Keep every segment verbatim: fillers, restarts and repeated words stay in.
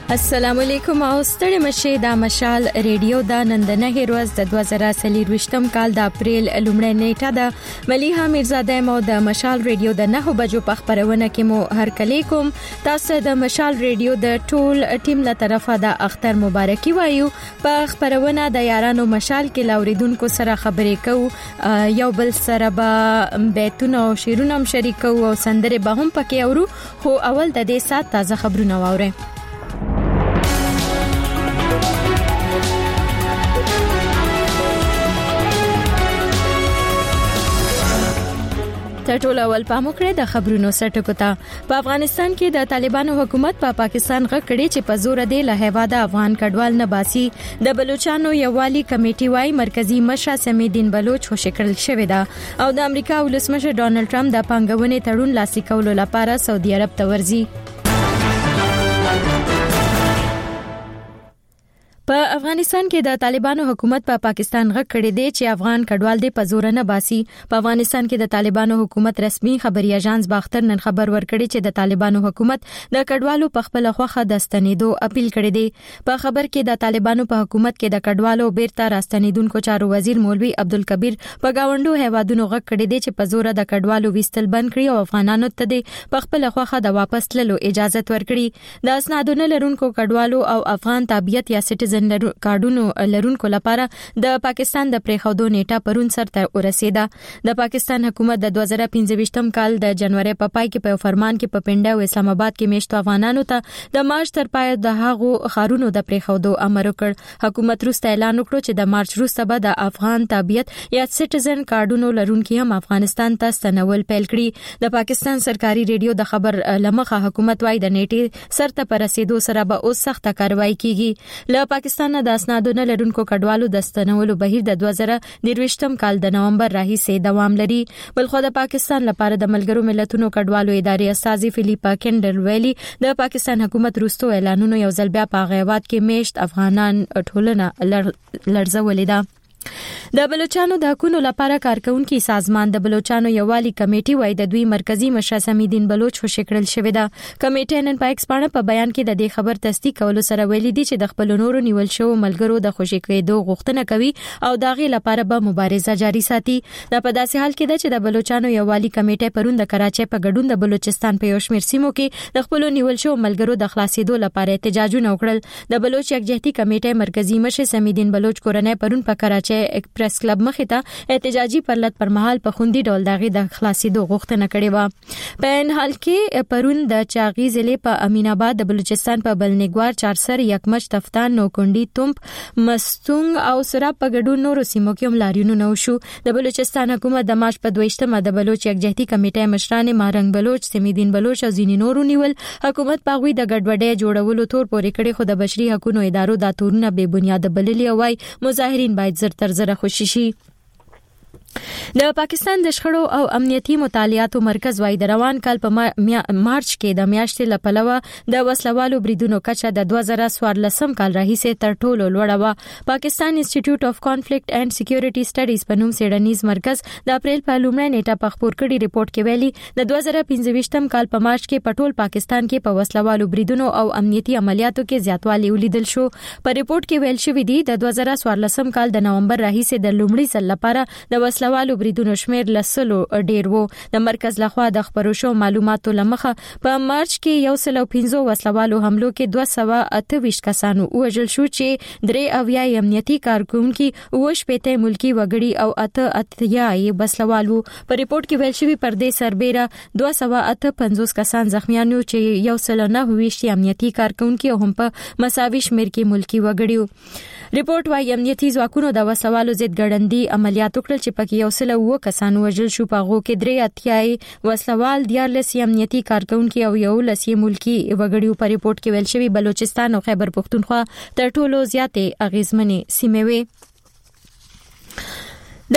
السلام علیکم او ستړي مشه د مشال ریډیو د نندنه هیروز د دوه زره څلور کال د اپریل لومړۍ نیټه د ملیحه میرزاده مو د مشال ریډیو د نه بجو په خبرونه کې مو هر کلی کوم تاسو د مشال ریډیو د ټول ټیم له طرفه د اختر مبارکي وایو په خبرونه د یارانو مشال کې لاوریدونکو سره خبرې کوو یو بل سره به بیتونه او شیرونه هم شریکو او سندره به هم پکې اورو خو اول د دې سات تازه خبرونه واورئ. ټول اول پامو کړی د خبرونو سرټکو ته په افغانستان کې د طالبانو حکومت په پا پاکستان غږ کړي چې په زور دی له هیواد افغان کډوال نه باسي. د بلوچستان یووالي کمیټي وايي مرکزی مشر سمیدین بلوچ خوشی کړل شوی دا او د امریکا ولسمشر ډونالد ټرمپ د پنګونې تړون لاسلیک کولو لپاره سعودي عرب ته ورځي. په افغانستان کې د طالبانو حکومت په پا پاکستان غږ کړی دی چې افغان کډوال دی په زور نه باسي. په افغانستان کې د طالبانو حکومت رسمي خبري اژانس باختر نن خبر ورکړي چې د طالبانو حکومت د کډوالو په خپل خوخه د ستنېدو اپیل کړی دی. په خبر کې د طالبانو په حکومت کې د کډوالو بیرته راستنېدونکو چارو وزیر مولوی عبدالکبیر په گاونډو هیوادونو غږ کړی دی چې په زور د کډوالو وستل بند کړي او افغانانو ته د په خپل خوخه د واپس تللو اجازه ورکړي. د اسنادونو لرونکو کډوالو او افغان تابعیت یا سټیزن کارډونو لرونکو لپاره د پاکستان د پریخودو نیټه پرون سر ته ورسیده. د پاکستان حکومت د دوه زره پنځه کال د جنوري په پای کې په فرمان کې په پنډه او اسلام آباد کې میشتو افغانانو ته د مارچ تر پای د هغو خارونو د پریخودو امر وکړ. حکومت روسته اعلان وکړ چې د مارچ وروسته به د افغان تابعیت یا سټیزن کارډونو لرونکو هم افغانستان ته ستنول پیل کړي. د پاکستان سرکاري ریډیو د خبر لمخه حکومت وايي د نیټه سر ته پرسیدو سره به اوس سخت کاروایی کیږي. له پاکستان د اسنادونو لرونکو کډوالو د ستنولو بهیر د دوه زره درویشتم کال د نومبر راهیسې دوام لري. بلخو د پاکستان لپاره د ملګرو ملتونو کډوالو ادارې استاذ فلیپا کینډل ویلي د پاکستان حکومت روستو اعلانونو یو ځل بیا په غیبات کې میشت افغانان ټولنه لړزولې ده. د بلوچستان د حقوقو لپاره کارکونکو سازمان د بلوچستان یووالي کمیټي وايي د دوی مرکزی مشر سمیدین بلوچ خوشی کړل شوی دا. کمیټه نن په ایکس باندې په بیان کې د دې خبر تصدیق کولو سره ویلي دي چې د خپل نورو نیول شو ملګرو د خوشی کېدو غوښتنه کوي او داغي لپاره به مبارزه جاري ساتي. دا په داسې حال کې ده چې د بلوچستان یووالي کمیټه پرون د کراچۍ په ګډون د بلوچستان په یو شمېر سیمو کې د خپل نیول شو ملګرو د خلاصېدو لپاره احتجاجونه وکړل. د بلوچ یکجهتي کمیټه مرکزی مشر سمیدین بلوچ کورنۍ پرون په کراچۍ پریس کلب مخې ته احتجاجي پرلط پر مهال په خوندي ډول دغه د خلاصېدو غوښتنه کړې و. په ان حال کې پرون د چاغي ضلع په امین آباد د بلوچستان په بلنګوار چارسر یکمچ تفتان نوکونډي تومپ مستونګ او سراب په ګډون نورو سیمو کې هم لاریونونه وشو. د بلوچستان حکومت د مارچ په دویشتمه د بلوچ یکجهتي کمیټې مشران مارنګ بلوچ سمیدین بلوچ او ځینې نورو نیول. حکومت پاغوي د ګډوډۍ جوړولو تور پورې کړي خو د بشري حقوقو ادارو د تورونه بے بنیاد بللي او وايي مظاهرین باید زر تر زر خوشي شي. د پاکستان د شخړو او امنیتي مطالعاتو مرکز وايي د روان کال په مارچ کې د میاشتې لپلوه د وسلوالو بریدونو کچه د دوه زره څوارلسم کال راهیسې تر ټولو لوړه و. پاکستان انسټیټیوټ اف کانفلیکټ اینڈ سکیورټي سټډیز په نوم څېړنیز مرکز د اپریل په لومړۍ نیټه په خبر کړي ریپورت کې ویلي د دوه زره پنځه کال په مارچ کې په ټول پاکستان کې په وسلوالو بریدونو او امنیتي عملیاتو کې زیاتوالی ولیدل شو. په ریپورت کې ویل شوی دی د دوه زره څوارلسم کال د نومبر راهیسې د لومړي ځل لپاره د وسلوالو بریدونو شمیر لسلو ډیر وو. د مرکز لخوا د خبرو شو معلوماتو لمخه په مارچ کې یو سل او پنځه وسلوالو حملو کې دوه سوه اته ویشت کسانو وژل شو چې درې اویا امنیتي کارکونکو اوش پته ملکی وګړي او اته اتیا وسلوالو. په ریپورت کې ویل شوی پر دې سربېره دوه سوه اته پنځوس کسان زخمیان وو چې یو سل نه ویشت امنیتي کارکونکو هم په مساوي شمیر کې ملکی وګړي. ریپورت وايي امنیتي ځواکونو د وسوالو ضد ګړندي عملیات وکړل چې پکې یو سل و کسان وژل شو. په هغو کې درې اتیا وسلوال دیارلس امنیتي کارکونکو او یو لسی ملکی وګړي. په ریپورت کې ویل شوی بلوچستان او خیبر پختونخوا تر ټولو زیاتې اغیزمنې سیمې وې. د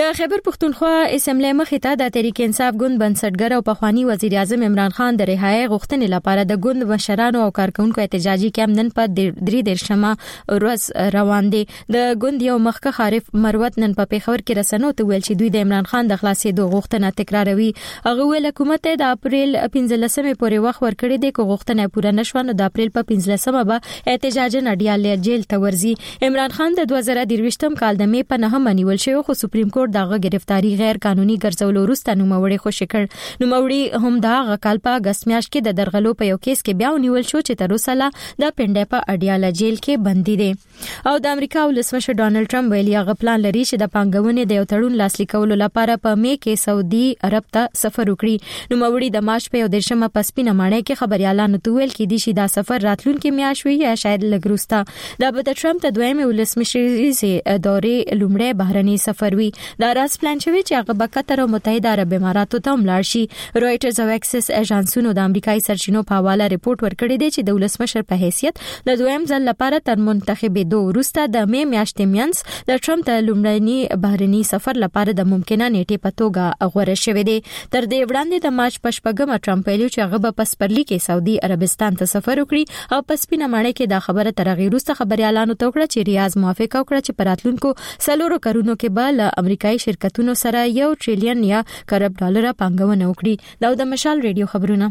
د خیبر پختونخوا اسمبلی مخې ته د تحریک انصاف ګوند بنسټګر او پخوانی وزیر اعظم عمران خان د رهایی غوښتنې لپاره د ګوند مشرانو او کارکونکو احتجاجي کیمپ نن په درې دیرشمه ورځ روان دي. د ګوند یو مخکښ عارف مروت نن په پیښور کې رسنیو ته ویل چې دوی د عمران خان د خلاصېدو غوښتنه تکراروي. هغه ویل حکومت د اپریل پنځلسمې پورې وخت ورکړی دی، که غوښتنه پوره نشوه نو د اپریل په پنځلسمه به احتجاجي نډیال جیل ته ورځي. عمران خان د دوه زره درویشتم کال د مې په نهمه نیول شو، خو سپریم کورټ دغه گرفتاری غیر قانوني ګرځولو وروسته نوموړی خوشی کړ. نوموړی هم دغه کال په اگست میاشت کې د درغلو په یو کیس کې بیا ونیول شو چې تر اوسه لا د پنډه په اډیاله جیل کې بندي دي. او د امریکا ولسمشر ډانلډ ټرمپ ویلي هغه پلان لري چې د پانګونې د یو تړون لاسلیک کولو لپاره په مې کې سعودي عرب ته سفر وکړي. نوموړی د مارچ په یو دیرشمه په سپینه ماڼۍ کې خبريالانو ته ویل کېدی چې دا سفر راتلونکي میاشت وي یا شاید لږ وروسته. دا به د ټرمپ د دویمې ولسمشریزي دورې لومړی بهرني سفر وي. دا راز پلان شوی چې هغه به قطر او متحده عرب اماراتو ته ولاړ شي. رويټرز او اکسس اژانسونو د امریکایي سرچینو په حواله ریپورت ورکړی دی چې د ولسمشر په حیثیت د دویم ځل لپاره تر منتخبېدو وروسته د مې میاشتې مینځ د ټرمپ د لومړني بهرني سفر لپاره د ممکنه نیټې په توګه غوړه شوې دی. تر دې وړاندې د مارچ په شپږمه ټرمپ ویلي چې هغه به په سپرلي کې سعودي عربستان ته سفر وکړي او په سپینه ماڼۍ کې دا خبره تر هغې وروسته خبريالانو ته وکړه چې ریاض موافقه وکړه چې په راتلونکو څلورو کلونو کې به له امریکایي شرکتونو سره یو ټریلیون یا کرب ډالر پانګونه وکړي. دا د مشال ریډیو خبرونه.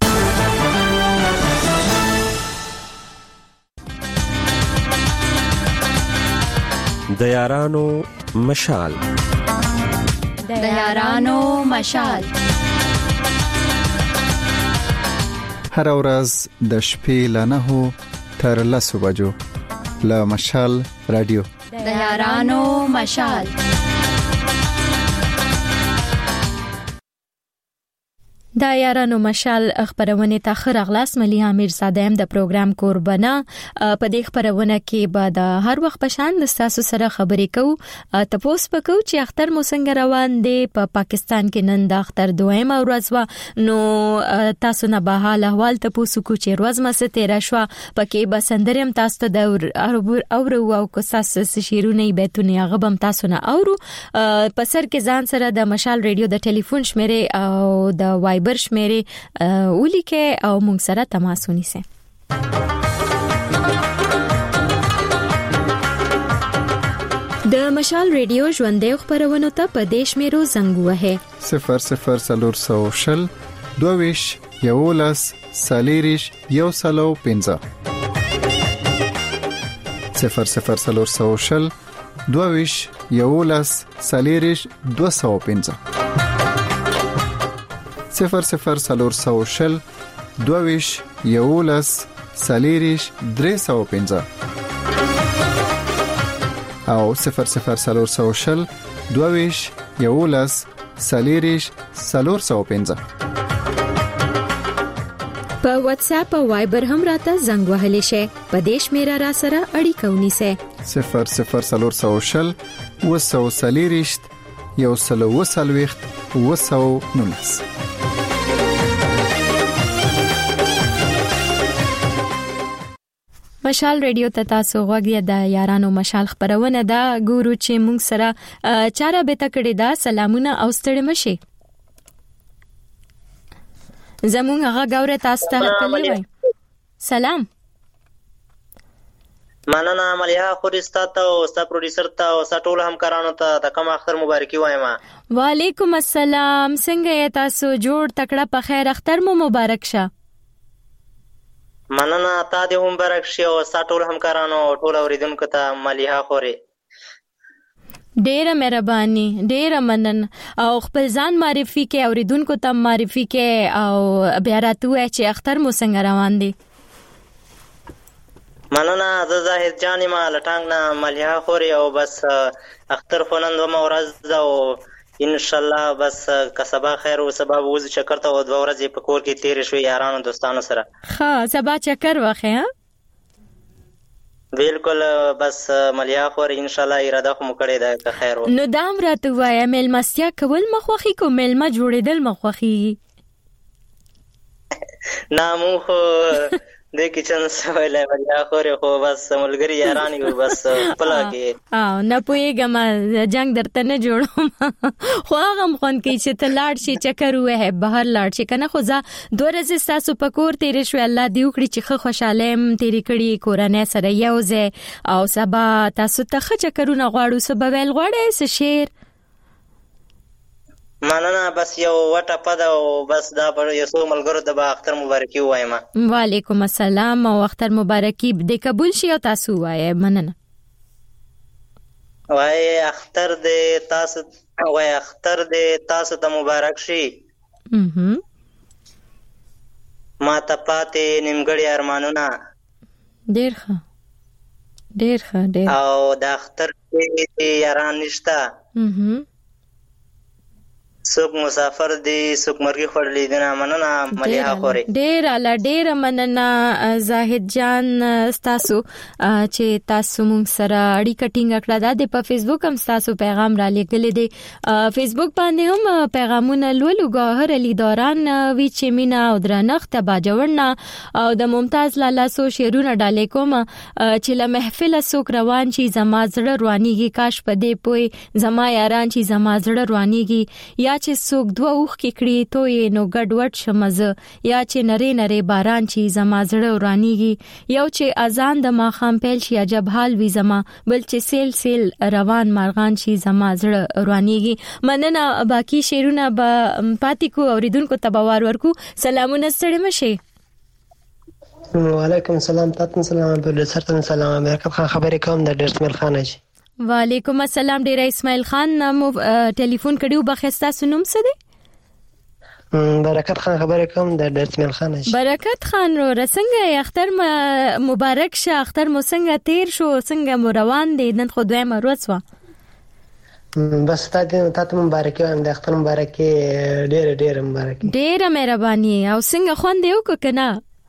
د یارانو مشال د یارانو مشال هر ورځ د شپې له نهو تر لسو بجو له مشال رادیو د یارانو مشال. د یارانو مشال خبرونه ته خیر اغلاس ملي امیر صادم د پروګرام قربانه په دې خبرونه کې به د هر وخت په شان د تاسو سره خبرې کوو. تاسو په کو چې اختر مو څنګه روان دی. په پا پاکستان کې نن د اختر دویمه ورځ و، نو تاسو نه به حال احوال تاسو کو چې ورځ ما څه تیر شو. پکې به سندرم تاسو ته د اورو او کو تاسو شیرونه بیتونه هغه بم تاسو نه اورو. په سر کې ځان سره د مشال ریډیو د ټلیفون شمیره او د وای برش میری ولیکه او مونږ سره تماس ونیسه. د مشال ریډیو ژوندې خبرونه ته په دیش میرو زنګ وه صفر صفر سلور سو شل دوویش یولس سالیریش یو سلو پنځه صفر صفر سلور سو شل دوویش یولس سالیریش دو سو پنځه صفر صفر سلور سو شل دوویش یولس سالیریش درې سو پنځه او صفر صفر سلور سو شل دوویش یولس سالیریش سلور سو پنځه. په واتس اپ او وایبر هم راته زنګ وهلی شي. په دیش میرا را سره اړیکه ونیسه صفر صفر سلور سو شل وسو سالیریش یو سلو وسلويخت وسو نونس. مشال ریډیو ته تاسو غوږی د یارانو مشال خبرونه دا ګورو چې موږ سره چاره به تکړه دا سلامونه او ستړي مشي. زموږ هغه ګوره تاسو ته کلی وای. سلام. مننه مليها خورستا ته او ستا پروډوسر ته او ستا ټول همکارانو ته د کوم اختر مبارکي وایم. وعلیکم السلام. څنګه یې تاسو جوړ تکړه په خیر اختر مو مبارک شه. مننه تا دې هم مبارک شي او ستا ټول همکارانو او ټول اوریدونکو ته مليها خوري. ډیره مهرباني، ډیره مننه. او خپل ځان معرفي کې اوریدونکو ته معرفي کې او بیا راتوه چې اختر مو څنګه روان دي. مننه زه زاهد جان ما لټانګ نه مليها خوري او بس اختر خونند و مورز او ان شاء الله بس که سبا خیر او سبا وز چکر ته او د ورځې په کور کې تیر شوي یارانو دوستانو سره. ها سبا چکر واخه ها بالکل بس مليها خور ان شاء الله اراده خو مکړې ده که خیر و. نو دام راته وای مل مستیا کول مخوخي کو مل ما جوړېدل مخوخي. نامو خو د کچن سویلای وریا خورې خو بس ملګری یاران یو بس پلا کې او نه پوهېږم جنگ درته نه جوړوم خو هغه هم خوند کوي چې ته لاړ شي چکر ووهې بهر لاړ شي که نه خو زه دوه ورځې ستاسو په کور تېرې شوې الله دې وکړي چې ښه خوشحاله یم تېرې کړي کورنۍ سره یو ځای او سبا تاسو ته ښه چکرونه غواړو څه به ویل غواړئ څه شعر مننه بس یو وټه پده او بس دا پر یو څو ملګرو د با اختر مبارکي وایم. وعلیکم السلام او اختر مبارکي د قبول شي او تاسو وایي مننه. وای اختر دې تاسو وای اختر دې تاسو ته مبارک شي. اها ما ته پاتې نیمګړي ارمانونه ډېر ښه ډېر ښه ډېر او د اختر کې یاران نشته. اها څوک مسافر دی څوک مرګي خورلې دي نه مننه مليحه خوري ډېر اعلی ډېر مننه زاهد جان تاسو چې تاسو مونږ سره اړیکه ټینګ کړه د په فیسبوک هم تاسو پیغام را لګلې دي فیسبوک باندې هم پیغامونه لولو ګوهر علي دوران وی چې مینا او درنښت باجوړنا او د ممتاز لالا سو شعرونه ډالې کوم چې له محفل سوک روان شي زما زړه روانيږي کاش په دې پوي زما یاران چې زما زړه روانيږي یا چې څوک دوه اوخ کې کړي توې نو ګډوډ شمزه یا چې نری نری باران چې زما زړه ورانیږي یو چې اذان د ماخام پیل شي عجب حال وي زما بل چې سیل سیل روان مارغان شي زما زړه ورانیږي. مننه باقی شعرونه به پاتې کو اوریدونکو ته باور ورکو. سلامونه ستړي مشه. وعلیکم السلام تاسو سلام بل سرتن سلام امریکا خان خبرې کوم د ډرسمل خان اجي. وعلیکم السلام ډیر اسماعیل خان مو ټلیفون کړیو بخښتا سنوم څه دی؟ برکت خان خبرې کوم د ډرسمل خان اجي. برکت خان رو رسنګ اختر مبارک شه اختر مو څنګه تیر شو څنګه مو روان دي نن خو دویمه ورځ وا بس تاسو ته مبارک وایم د اختر مبارکي ډیر ډیر مبارک ډیر مهرباني او څنګه خوند یو کو کنه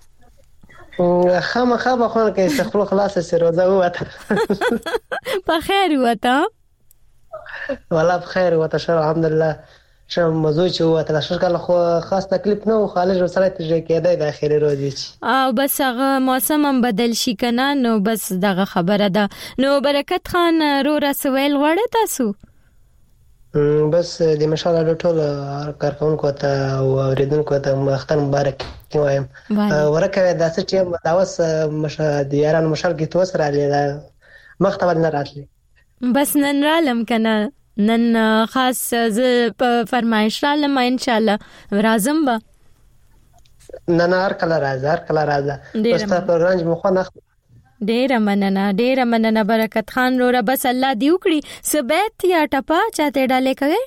خامه خامه خونه کې استخلو خلاص سي روزه وته په خیر وته والله په خیر وته شو الحمدلله شم موضوع چې وته شر کله خو خاص تکلیف نه و خالص سره تجربه کېدای د اخیری ورځې او بس هغه موسم هم بدل شي کنه نو بس دغه خبره ده. نو برکت خان رو رسول غواړی تاسو بس د مشاله ټول کارکونکو ته او اوریدونکو ته اختر مبارک وایم. ورکه داسې چې دا اوس مشه د یارانو مشال کې توس را لې مختبل نه راتلی بس نن رالم کنه نن خاص ز په فرمایش رالم ان شاء الله رازم با نن هر کله راځه هر کله راځه بس تا په رنج مخ نه ډیر مننه ډیر مننه برکت خان رو بس الله دی وکړي سبت یا ټپا چاته ډالې کوي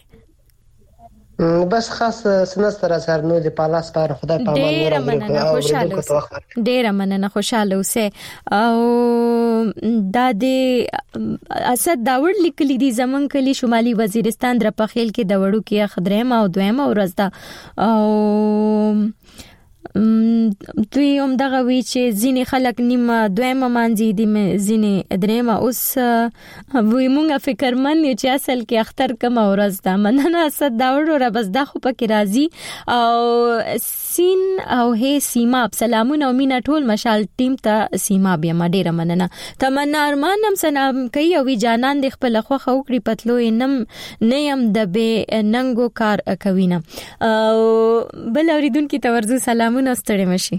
بس خاص سنستر اثر نو دی پالاس پر خدای په امان ډیر مننه خوشاله اوسه ډیر مننه خوشاله اوسه او دا د اسد داوړ لیکلي دي زمون کلی شمالي وزیرستان در په خیل کې د وړو کې خدریم او دویم ورځ دا او دوی هم دغه وی چې ځینې خلک نیمه دویمه مانځي دي ځینې درېمه اوس وی مونږه فکرمن یو چې اصل کې اختر کومه ورځ ده. مننه اسد داوړ را بس دا خو پکې راځي او سین او هي سیما سلامونه او مینا ټول مشال ټیم ته سیما بیا ما ډیره مننه. تمنا ارمان هم سلام کوي او وی جانان د خپل خو خو کړی پتلو نم نه يم د به ننګو کار کوي نه او بل اوریدونکو ته ورزو سلام ستړي مشي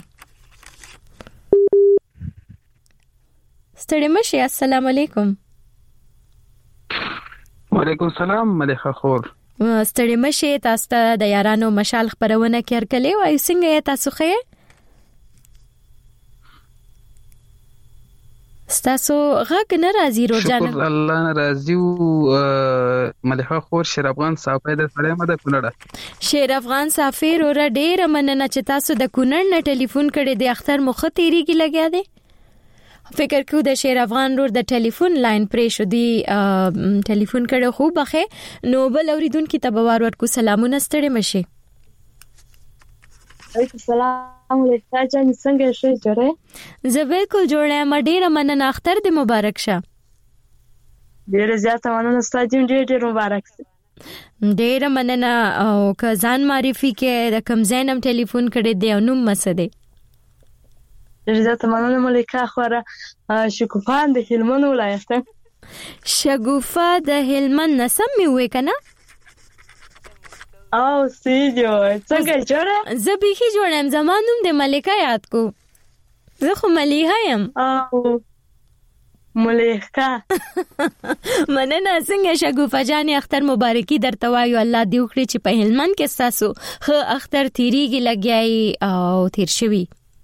ستړي مشي. السلام علیکم. وعلیکم السلام مليحه خور. ستړي مشي تاسو ته د یارانو مشال خبرونه کړ کلی وای څنګه تاسو خې ستاسو غږ نه راځي روزانه. شکر الله ناراضي او مليحه خور شیر افغان صافه د سلام د کونړ شیر افغان صافه رو را ډیر مننه چې تاسو د کونړ نه ټلیفون کړی د اختر مخ تیریږي لګیا دی فکر کو د شیر افغان رو د ټلیفون لاین پرې شو دی ټلیفون کړه خو بخې نو بل اوریدونکو ته باور ورکو سلامونه ستړي مشي. السلام علیکم جان څنګه شې جوړه زه بالکل جوړه ما ډیره مننه اختر دې مبارک شه. ډیره زیاته مننه ستاسو ډیر ډیر مبارک شه. ډیره مننه او که ځان معرفي کې د کوم ځینم ټلیفون کړی دی او نوم مسه دی ډېر زیاته مننه ملیکا خوره. شګوفه د هلمند ولایت ده. شګوفه د هلمند نسم می وې کنه؟ او سیدیو څنګه جوړه؟ زه بیخي جوړم، زمانوم د ملیکا یاد کو. زه خو ملیحه یم. او ملیکا مننه. څنګه شګوفه جانې اختر مبارکي درته وایو. الله دې وکړي چې په هلمند کې ستاسو ښه اختر تیریږي لګیایي او تیر شوي.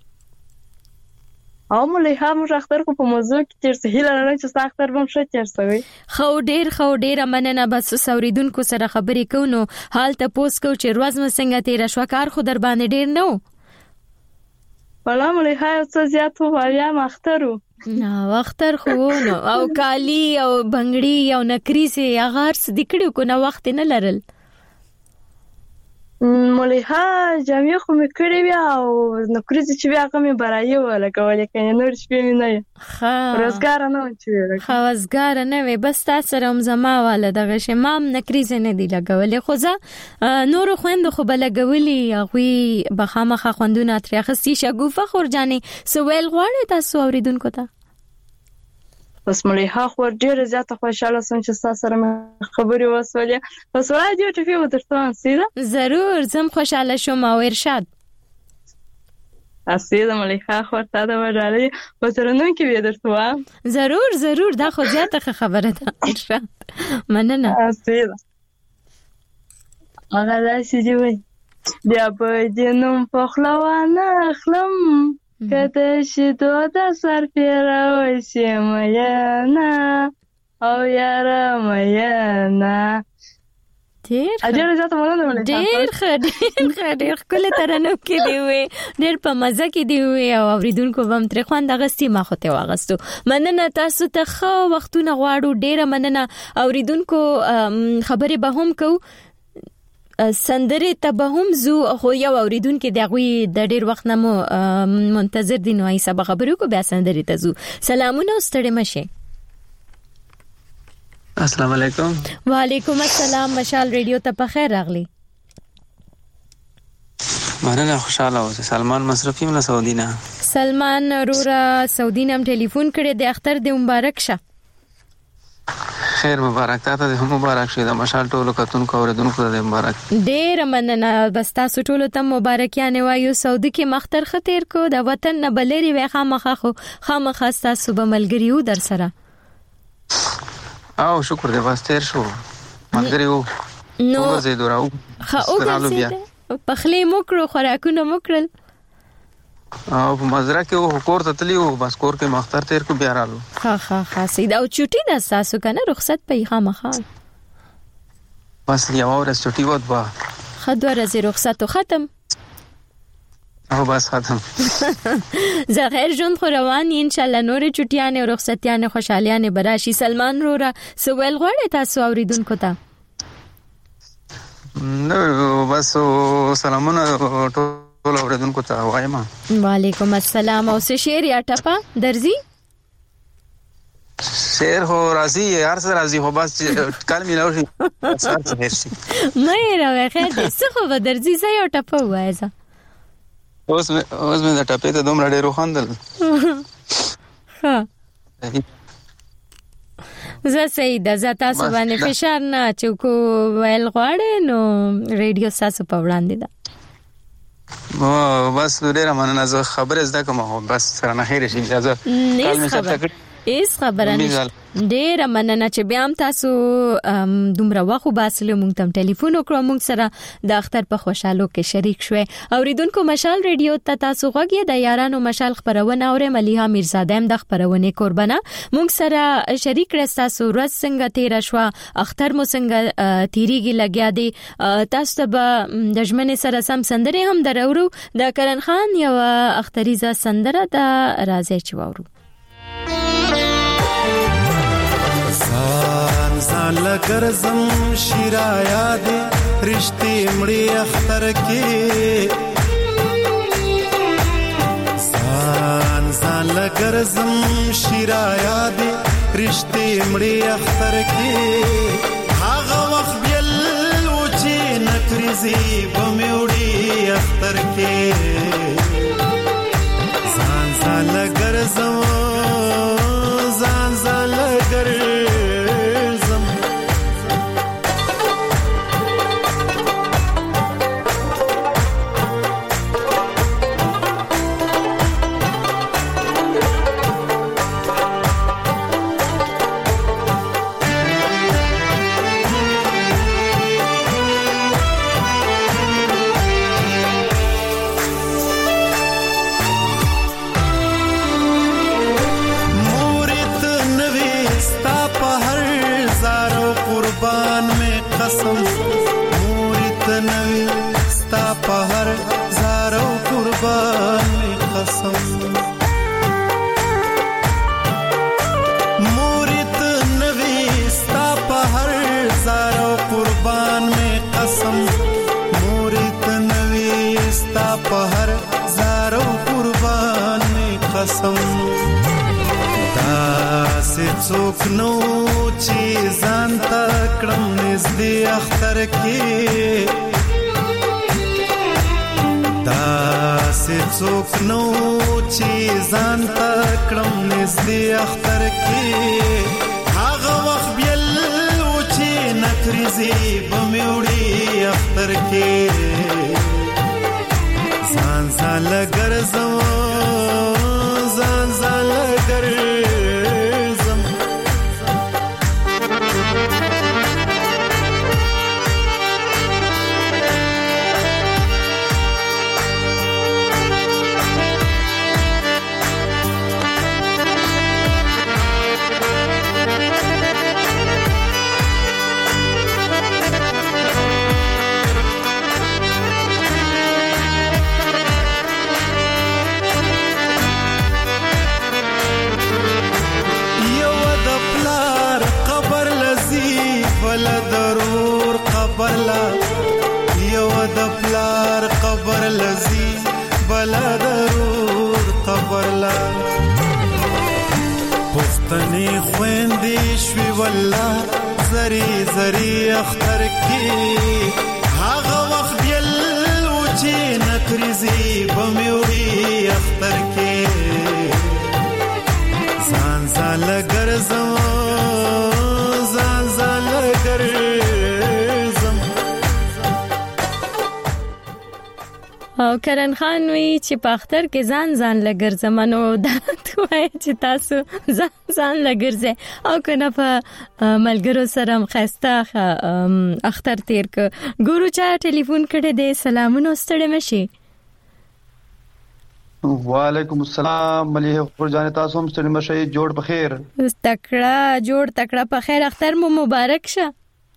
او ملیحه موږ اختر خو په موضوع کې تیر سه هیله لرم چې ستا اختر به هم ښه تیر سوی. خو ډېر خو ډېره مننه. بس اوریدونکو سره خبرې کوو نو حال تپوس کوو چې ورځ مو څنګه تېره شوه. کار خو در باندې ډېر نه و؟ والله ملیحه یو څه زیات و، بیا م اختر و. نو اختر خو نو او کالی او بنګړي او نکریزې هغه هر څه دې کړي کو نه وخت نه لرل. ملیحه جامې خو مې کړې وې او نکریزې چې وې هغه مې برایې ولګولې، کنې نور شپې مې نه ښه روزګاره نه وم چې وې ښه وزګاره نه وې. بس تا سره هم زما واله دغه شی ما هم نکریزې نه دي لګولې، خو زه نورو خویندو خو به لګولي، هغوی به خامخا خوندونه ترې اخیستي. شګوفه خور جانې څه ویل غواړې تاسو اوریدونکو ته؟ بس ملیحه خو ډېره زیاته خوشحاله سوم چې ستا سره مې خبرې وسولې. بس راډیو ټیفي به درته وایم سیده. ضرور، زه هم خوشحاله شوم. او ارشاد سیده ملیحه خو تا د وډالۍ په ترنم کې به درته وایم. ضرور ضرور، دا خو زیاته ښه خبره ده. ارشاد مننه. سیده هغه داسې دي وایي بیا به دې نوم په خوله وانه اخلم که د شیدو د سر پیروی شي میینه او یاره میینه. ډېر ښه ډېر زیاته مننه ملیحه. ډېر ښه ډېر ښه ډېر ښکلی ترنم کې دې وې، ډېر په مزه کې دې وې او اوریدونکو به هم ترې خوند اخیستي. ما خو ترې واخیستو. مننه. تاسو ته ښه وختونه غواړو. ډېره مننه. اوریدونکو خبرې به هم کوو، سندرې ته به هم زو، خو یو اوریدونکو د هغوی د ډېر وخت نه مو منتظر دي، نو ایسه به خبرې وکړو بیا سندرې ته زو. سلامونه او ستړي مه شئ. السلام علیکم. وعلیکم السلام. مشال ریډیو ته په خیر راغلی. مننه. خوشاله اوسه. سلمان مصرفی مله سعودي نه. سلمان رورا سعودي نه ټلیفون کړی. د اختر د مبارک شه. خیر مبارک. تاسو ته هم مبارک شه. د مشال ټولو کتونکو اوریدونکو ته مبارک. ډېر مننه. بس تاسو ټولو ته مبارکیانه وایو. سعودي کې مختر خطر کو د وطن نه بلری وای خامخا خو خامخا تاسو به ملګریو در سره. او شکر دې واسطه شو ملګریو. نو زه دراو خو وګورئ په خلی موکړو خوراکونه موکړل او په مزرعه کې و کور ته تلیو. بس کور کې مختر تیر کو بیا رالو. ها ها ها سیدا او چټي د تاسو کنه رخصت په خامخا. بس یو ورځ چټي وځ با خدوه ورځ رخصت ختم. او بس ختم. زه خیر جون خو روان ان شاء الله. نور چټیانه او رخصتیانه خوشالیانه براشي. سلمان رورا سوال غواړي تاسو اوریدونکو ته؟ نو بس سلامونه ټول اوریدونکو ته وایم. وعلیکم السلام. او څه شعر یا ټپه درځي؟ شعر هو راځي هر څه راځي خو بس کال میلاو شي سر څه هرشي مې راوي. خیر دې څه خو به درځي. زه یو ټپه وایزه. اوس اوس مې د ټپې ته دومره ډېر وخندل. ها زه سیده زه تاسو باندې فشار نه چوکو ویل غواړې نو ریډیو تاسو په وړاندې ده. او بس ډېر مننه. زه خبرې زده کوم بس سره نه خیر شي. اجازه کال مې څه ایس خبره نشته. ډېر مننه چې بیا هم تاسو دومره وخت باسلو مونږ ته ټلیفون وکړو. مونږ سره د اختر په خوشحالو کې شریک شوي. اوریدونکو مشال ریډیو ته تاسو غوږی د یارانو مشال خبرونه اورې. ملیحه میرزاده هم د خبرونه قربانه مونږ سره شریک کړه. تاسو ورځ څنګه تیر شو، اختر مو څنګه تیریږي لګیا دی. تاسو ته به د ژمنې سره سم سندره هم درورو. د کرن خان یو اختریزه سندره د راځي چې وورو. ځان ځان لګرزم شیرایا دې رښتې مړی اختر کې. ځان ځان لګرزم شیرایا دې رښتې مړی اختر کې. هغه وخت بیل و چې نکریزي بموړي اختر کې. ځان ځان قربان میں قسم موری تنوی ستا پہر زارو قربان میں قسم موری تنوی ستا پہر زارو قربان میں قسم موری تنوی ستا پہر زارو قربان میں قسم داسې څوک نو چې ځان ته کړم نږدې اختر کې داسې څوک نو چې ځان ته کړم نږدې اختر کې هغه وخت بیل و چې نکریزې به مې وړي اختر کې ځان ځان لګرځم ځان ځان لګرځم بلا ضرور قبر لا یو د پلار قبر لذي بلا ضرور قبر لا پښتني خويندې شوي والله زري زري اختر کې هغه وخت بیل و چې نکريزي بميوري اختر کې ځان ځان لګرځم او کرن خان وی چې په اختر کې ځان ځان لګرځم نو دا توای چې تاسو ځان ځان لګرځئ او کنه په ملګرو سره مخسته اختر تیر ک ګورو چا ټلیفون کړي دې سلامونه ستړي مشي وعلیکم السلام مليح خورجان تاسو هم ستړي مشي جوړ بخیر تکړه جوړ تکړه په خیر اختر مو مبارک شه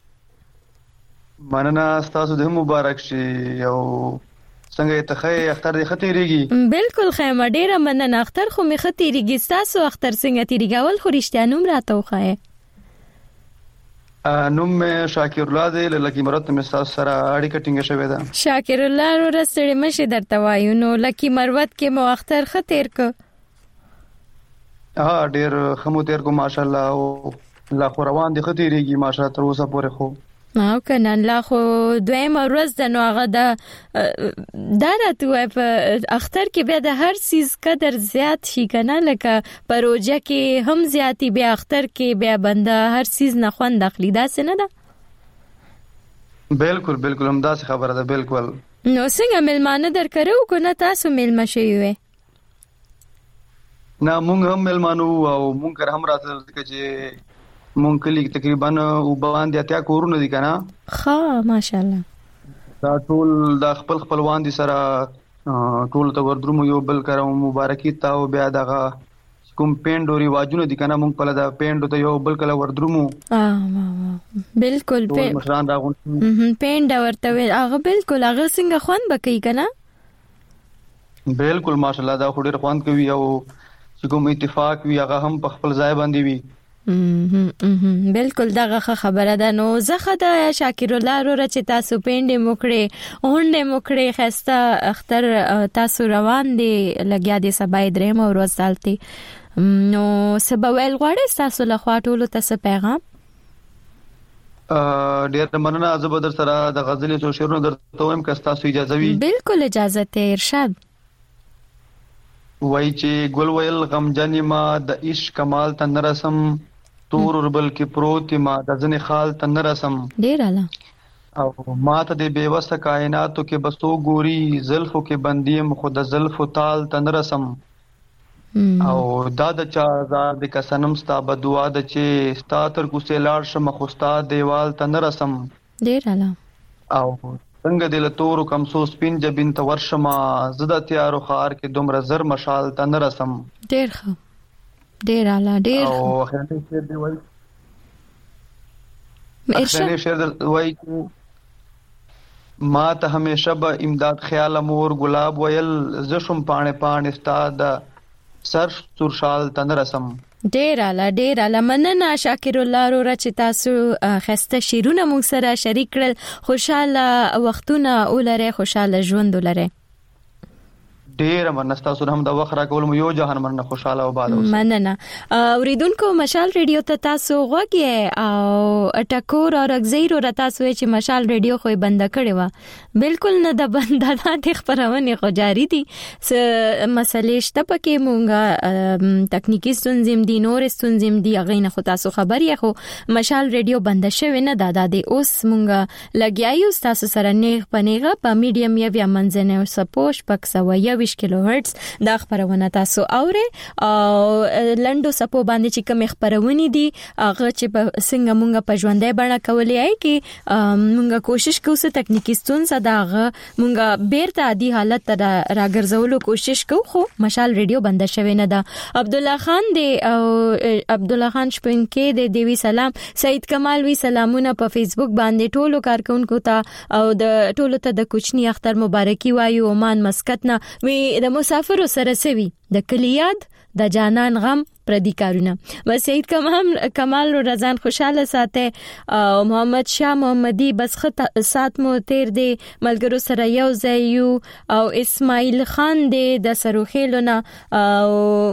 مننه تاسو دې مبارک شي او څنګه ته خې اختر دې ختیریږي بالکل خیمه ډیره مننه اختر خو می ختیریږي تاسو اختر څنګه تیریګول خو رښتیا نوم راته وخایې نوم مې شاکر الله دې لکه مراد مې تاسو سره اړیکه ټینګه شوې ده شاکر الله ورسره مشه درته وایو نو لکه مروت کې مو اختر ختیر ک ها ډیر خمو تیر کو ماشاءالله او لا خو روان دي ختیریږي ماشاءالله تر اوسه پورې خو او کنه الله خو دویم ورځ د نو هغه د دارته په اختر کې به د هر سیز قدر زیات شي کنه لکه پروژه کې هم زیاتی به اختر کې به بنده هر سیز نه خوند اخلي دا څه نه ده بالکل بالکل هم دا خبره ده بالکل نو څنګه ملمانه درکړو کنه تاسو ملما شوي وي نه مونږ هم ملمانو او مونږ هم راځل چې مونږ کلی تقریبا او باندې اتیا کورونه دي کنه ها ماشاءالله دا ټول د خپل خپلوان دي سره ټول ته وردرمو یو بل کرو مبارکي تا او بیا دغه کوم پینډو ریواجونه دي کنه مونږ په لدا پینډو ته یو بل کله وردرمو اه بالکل مشران راغون پینډ ورته هغه بالکل هغه څنګه خوان بکې کنه بالکل ماشاءالله دا خوري خوان کوي او کوم اتفاق وی هغه هم په خپل ځای باندې وی بالکل دغه خبره ده نو زخه د شاکر الله وروره چې تاسو پېنډې موکړې اونډې موکړې خسته اختر تاسو روان دي لګیا دي سبا درې مو ورځ دالتي نو سبا ویل غواړې تاسو له خواټولو تاسو پیغام ډېر مننه زه به در سره د غزلې څو شعرونه درته وایم که تاسو اجازه وي بالکل اجازه ته ارشاد وای چې ګل ویل غمجن ما د عشق کمال ته نرسم تور وربل کې پروت ما د ځنې خال ته نرسم ډیر اعلی او ما ته د بیوسه کائناتو کې بسو ګوري زلفو کې بندیم خود زلف تال ته نرسم او دا د چا زار د کسنم ستا بدوا د چې ستا تر کوسه لاړ شم خوستا دیوال ته نرسم ډیر اعلی او څنګه دل تور کم سو سپین جبین ته ورشما زدا تیارو خار کې دومره زر مشال ته نرسم ډیر ښه ډیر اعلی ډیر او خیانت شعر دی وای اخرنی شعر وای ما ته همیشه به امداد خیال مور ګلاب ویل زشم پانه پانه استاد سر سرشال تنرسم. ډیر اعلی ډیر اعلی مننه شاکر الله رو چې تاسو خسته شیرونه مو سره شریک کړل. خوشاله وختونه ولره، خوشاله ژوند ولره. ډیر مننه تاسو هم د وخت راکول مو یو جهان مننه خوشاله او آباد اوسئ. مننه. اوریدونکو مشال ریډیو ته تاسو غوږی او ټکور او رغزیرو را تاسو چې مشال ریډیو خو بند کړی و. بالکل نه د بند د خبرونه خو جاری دي. س مسلې شته پکې مونږه تکنیکی ستونزې دي، نور ستونزې دي، غوښنه خو تاسو خبر یې خو مشال ریډیو بند شوی نه دادا دی. اوس مونږه لګیایو تاسو سره نیغ پنیغه په میډیم یا منځنه او سپوش پک سویا کیلو هرتز دا خبرونه تاسو اوري او لندو سپو باندې چې کوم خبرونه دي هغه چې څنګه مونږه په ژوندۍ بڼه کولای ای کی مونږه کوشش کوو چې تکنیکی ستونزه داغه مونږه بیرته عادي حالت ته راګرځولو کوشش کوو. خو مشال ریډیو بند شوی نه ده. عبد الله خان دی او عبد الله خان شپنکې دی دیوی سلام. سید کمال وی سلامونه په فیسبوک باندې ټولو کارکونکو ته او د ټولو ته د کوچنی اختر مبارکي وایو. عمان مسقط نه وی د مسافر سره سوي د کلیاد د جانان غم پردي کارونه. وسید کمال کمال رضان خوشاله ساته او محمد شاه محمدي بس خط سات مو تیر دی ملګرو سره یو ځای یو او اسماعیل خان دی د سروخیلونه او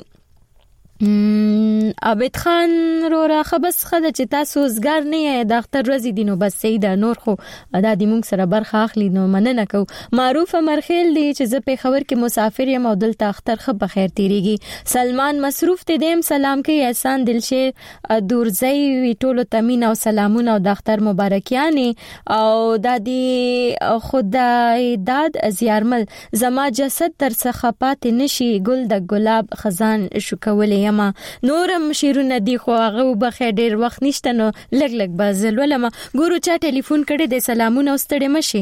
عبد خان رو را خبس خله چې تاسو زګر نه یې د اختر ورځې دینو بس سید نور خو ادا د موږ سره برخه اخلي نو مننه کو. معروف مرخیل دی چې زه په خبر کې مسافر یم او دلته اختر خو په خیر تیریږي. سلمان مصروف ته دیم سلام کوي. احسان دلشیر دورزی ټولو تمین او سلامونه او د اختر مبارکیانه او د دې خدای داد زیارمل زما جسد تر څخه پات نشي ګل د ګلاب خزان شو کولې یما نورم شیرونه دی خو هغه وبخې ډیر وخت نشته نو لګ لګ بازل ولما ګورو چا ټلیفون کړي د سلامونه واستړې مشي.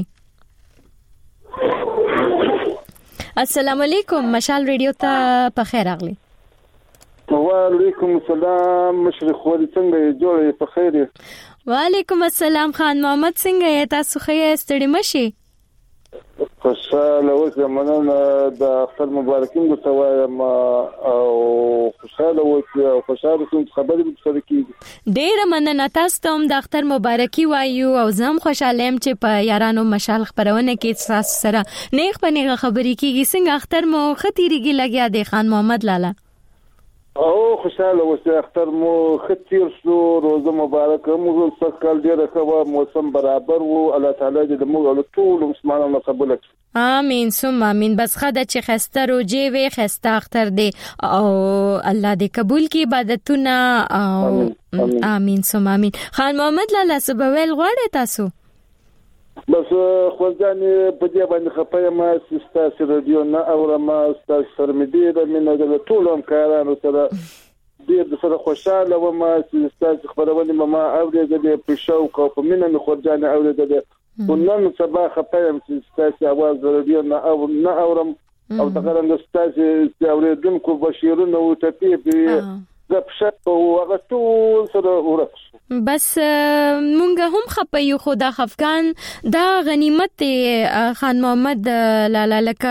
السلام علیکم مشال ریډیو ته په خیر اغلی. وعلیکم السلام مشرق ولی څنګه جوړې په خیر. وعلیکم السلام خان محمد څنګه تاسو خې استړې مشي. خوشاله اوسه مننه د اختر مبارکین کو سوایم او خوشاله اوسه او خوشاله کوم خبرې به سره کیږي. ډیر مننه تاسو ته هم د اختر مبارکي وایو او زم خوشاله يم چې په یارانو مشال خبرونه کې تاسو سره نیغ په نیغه خبرې کیږي. څنګه اختر مو ختیریږي لګیا دی خان محمد لالا؟ او خوشاله اوسه اختر مو ختیر شو روزه مبارک مو سکل ډیره ښه موسم برابر وو. الله تعالی دې موږ ټول مسلمانانو قبول کړي. امين ثم امين. بس خدای چې خسته روجي وي خسته اختر دی او الله دې قبول کړي عبادتونه او امين ثم امين. خان محمد لالا سبویل غواړي تاسو بس خوځانې په دې باندې خپه ما سیستاسي رادیو نه اورم تاسو سره مې دې د مینه د ټول همکارانو سره دې د سره خوشاله و ما سیستاسي خبرونه ما اورېدلې په شوق او په مینه مې خوځانې اورېدلې ونن سبا خپه یم سیستاسي आवाज رادیو نه او نه اورم او تقریبا سیستاسي اورېدونکو بشیرونه او ټپي په د پښه او هغه ټول سره ورخ. بس مونږ هم خپایو خدا خفقان دا غنیمت خان محمد لالا لکه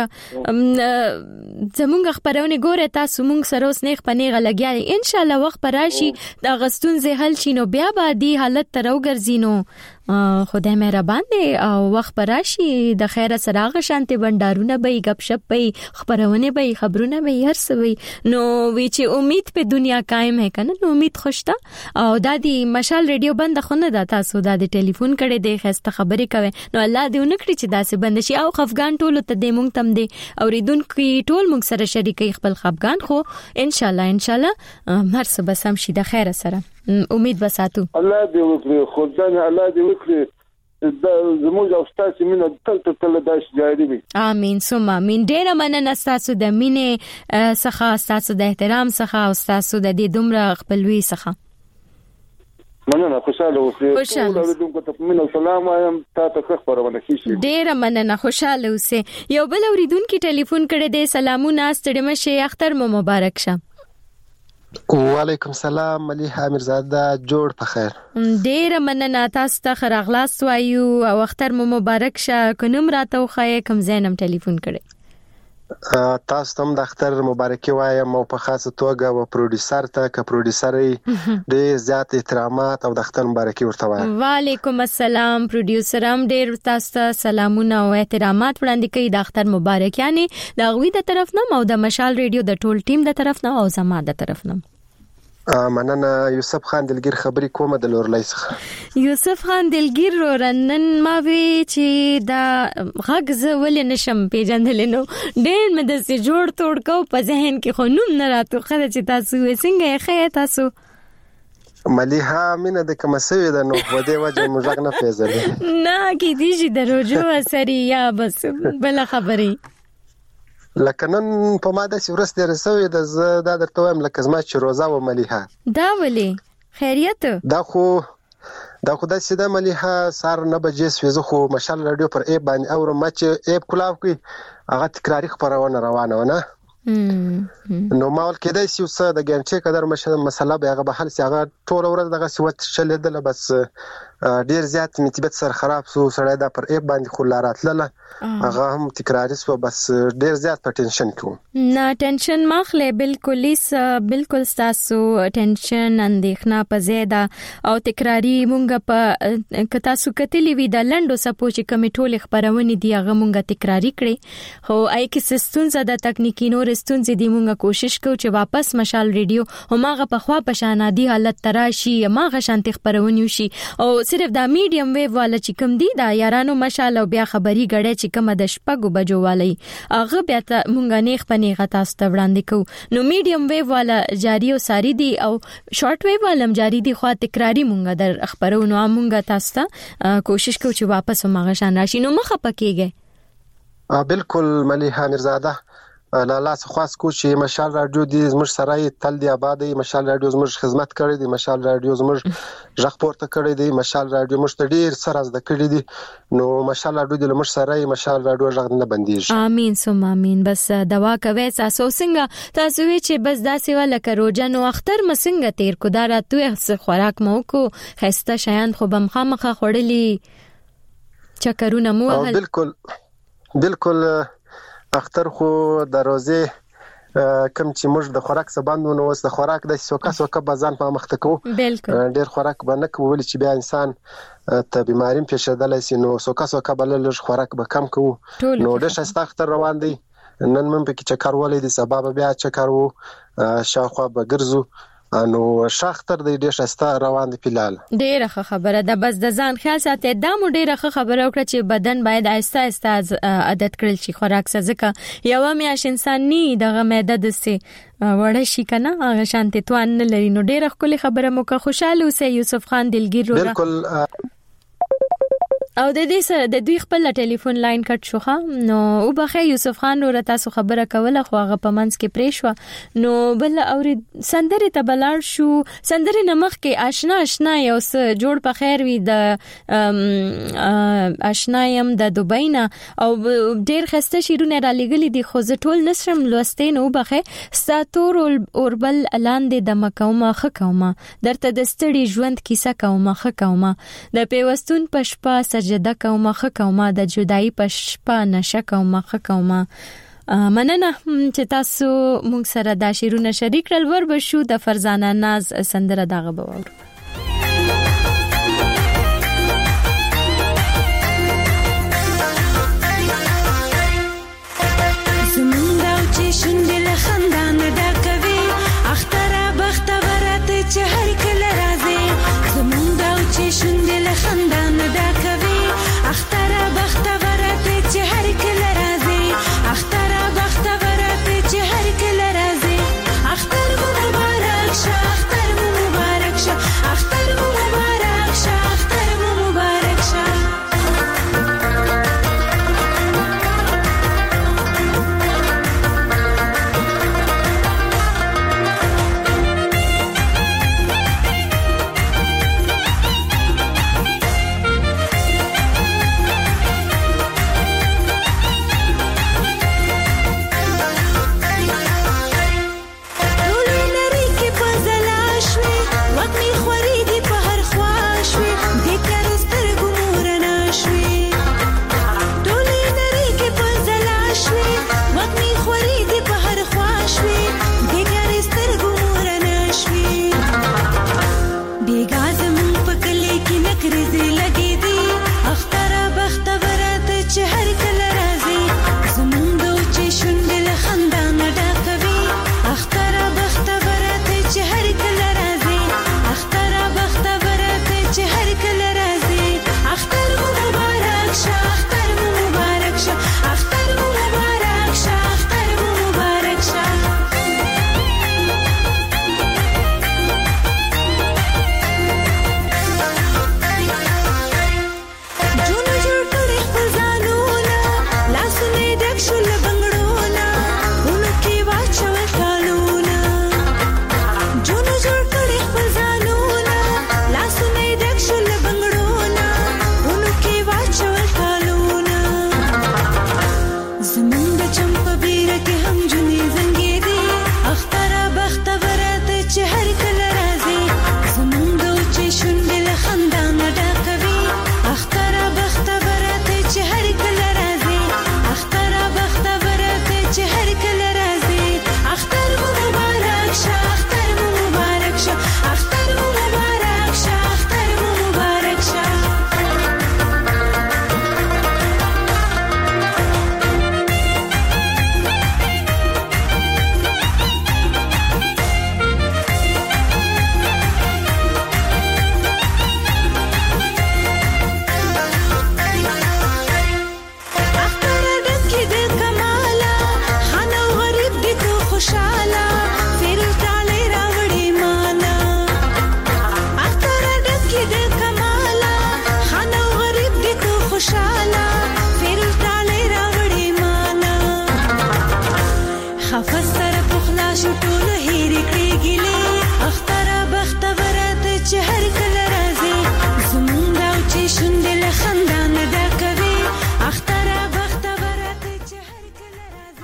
زمونږ خبرونه ګوره تاسو مونږ سره اوس نه خپنیغه لګیا ان شاء الله وخت پراشي دا غستون زه حل شینو بیا به دی حالت تر وګرځینو خدای مهربان دی او وخت پراشي د خیره سره غ شانتي بندارونه به غب شپ به خبرونه به خبرونه به هر څه وي نو وی چې امید په دنیا قائم ہے کنه نو امید خوشتا او دادی مشال ریډیو بند خونه دا تاسو د ټلیفون کړي د خسته خبرې کوي نو الله دې ونکړي چې داسې بند شي او خفغان ټول ته دې مونږ تم دې اوریدونکو ټول مونږ سره شریکي خپل خفغان خو ان شاء الله ان شاء الله هر څه به سم شي د خیره سره امید وساتو. الله دې وکړي خدای الله دې وکړي زموږ او تاسو مینه تل تل داش جاری وي. امين ثم امين. ډیر مننه تاسو د مینه څخه تاسو د احترام څخه او تاسو د دې دومره خپلوي څخه مننه خوشاله اوسئ. ټول اوریدونکو ته مینه سلام وایم تاسو ښه خبرونه کیږي. ډیر مننه خوشاله اوسئ. یو بل اوریدونکو ټلیفون کړي دې سلامونه ستړي مشه اختر مو مبارک شه. وعلیکم سلام ملیحه امیرزاده جوړ په خیر. ډیر مننه تاسو ته خراغلاست وایو او اختر مو مبارک شه. کوم راته خو کوم زینم ټلیفون کړي. تاسو ته د اختر مبارکي وایم او په خاصه توګه و پروډوسر ته ک پروډوسري ډیر زیات احترامات او د اختر مبارکي ورته وایم. وعلیکم السلام پروډوسرم ډیر تاسو ته سلامونه او احترامات وړاندې کوي د اختر مبارک یعنی د غوی د طرف نه او د مشال ریډیو د ټول ټیم د طرف نه او زما د طرف نه. مننه یوسف خان دلګیر خبري کومه د لورلای څخه. یوسف خان دلګیر رنن ما وی چې دا غږ ز ولې نشم پیژندل نو ډېر مې د سي جوړ توړ کو په ذهن کې خو نوم نه راتو خله چې تاسو څنګه ښه تاسو ملیحه مینه د کمسوي د نو په دې وجه موږ نه پیژنې نه کې دي چې دروځو اثر یا بس بل خبري لکه نن په ماده چې ورسته رسوي د زه دا درته وایم لکه زما چې روزه و ملیحه دا ولي خیریت دا خو دا خو د سیده ملیحه سار نه بجې سوي خو مشال رادیو پر ایپ باندې اور مچ ایپ کلاو کوي هغه تکراری خبرونه روانه ونه نو ماول کېدای شي وسه د ګنټه قدر مسله به هغه به حل سي هغه ټول ورځ دغه سوت شلیدل بس ډیر زیات نتیبت سره خراب سو سره دا پر ایپ باندې خلارات لاله هغه هم تکراری سو بس ډیر زیات په ټینشن کې نه ټینشن ماخله بالکل بالکل تاسو ټینشن اندېښنه په زیاده او تکراری مونږ په کتا سو کتلی وی د لندو سپوچ کمیټول خبرونه دی هغه مونږ تکراری کړي خو آی کی سستون زده تکنیکی نور ستون زدي مونږه کوشش کوو چې واپس مشال ریډیو هماغه په خوا په شانادي حالت تراشي هماغه شانتي خبرونه شي او صرف دا میډیم ویو والا چې کوم دی دا یارانو مشال او بیا خبري غړې چې کوم د شپږو بجو والی هغه بیا ته مونږه نیخ پنی غتا ست وړاندې کو نو میډیم ویو والا جاری او ساری دی او شارټ ویو والا جاری دی خو تکراری مونږه در خبرونه مونږه تاسو ته کوشش کوو چې واپس هماغه شان راشي نو مخه پکېږي. بالکل ملیحه امیرزاده لا لاس خاص کو چې مشال رادیو دی زموږ سره تل دی آباد دی مشال رادیو زموږ خدمت کړی دی مشال رادیو زموږ ژغ پورته کړی دی مشال رادیو موږ ته ډیر سره زده کړی دی نو مشال رادیو دی موږ سره مشال رادیو ژغ نه بندیږي. امين سم امين بس دوا کوي تاسو څنګه تاسو وی چې بس داسې ولا کروجه نو اختر مسنګ تیر کو دا راتو خوراک مو کو خسته شیان خو بمخامخه خړلې چکرونه مو هل بالکل بالکل اختر خو د روزه کم چې موږ د خوراک سباندو نو وس د خوراک د سوکا سوکا بازان په مخته کو ډیر خوراک باندې کول چې بیا انسان ته بیماریم پیښدل شي نو سوکا سوکا بل لږ خوراک به کم کو نو د شسته اختر روان دی نن من په کې چکر ولې د سبب بیا چکر وو شاوخوا به ګرځو نو شاختر د دې شسته روان دی فلال ډیره خبره ده بس د ځان خیال ساتي دا مو ډیره خبره وکړه چې بدن باید آهسته آهسته عادت کړل شي خوراک څخه یو میاش انسان ني دغه معده د سي وړه شي کنه هغه شانتي توان نه لري نو ډیره خپل خبره مو که خوشاله اوسه یوسف خان دلګیر رو بالکل او د دې سره د دوی خپل ټلیفون لاین کټ شوخه نو او بخې یوسف خان ور تاسو خبره کوله خو هغه په منځ کې پرې شو نو بل اوري سندره ته بلار شو سندره نمخ کې آشنا آشنا یو څه جوړ په خیر وي د آشنا يم د دوبینا او ډیر خسته شیرونه را لګلې دي خو زه ټول نشم لوستې نو بخې ستاتور اوربل لاندې د مکومه خکومه درته د ستړي ژوند کیسه کومه خکومه د پیوستون پشپا سجده کومه خکومه د جدای پشپا نشه کومه خکومه مننه چې تاسو موږ سره دا شیرونه شریک کړل ور بشو د فرزانه ناز سندره دغه باور زمونږ او چې شونډې له خندانه ډکوي اختره بختوره ته چې هر کله راځي زمونږ او چې شونډې له خندانه ډکوي اختره بختوره ته چې هر کله راځي اختره بختوره ته چې هر کله راځي اختر مو مبارک شه اختر مو مبارک شه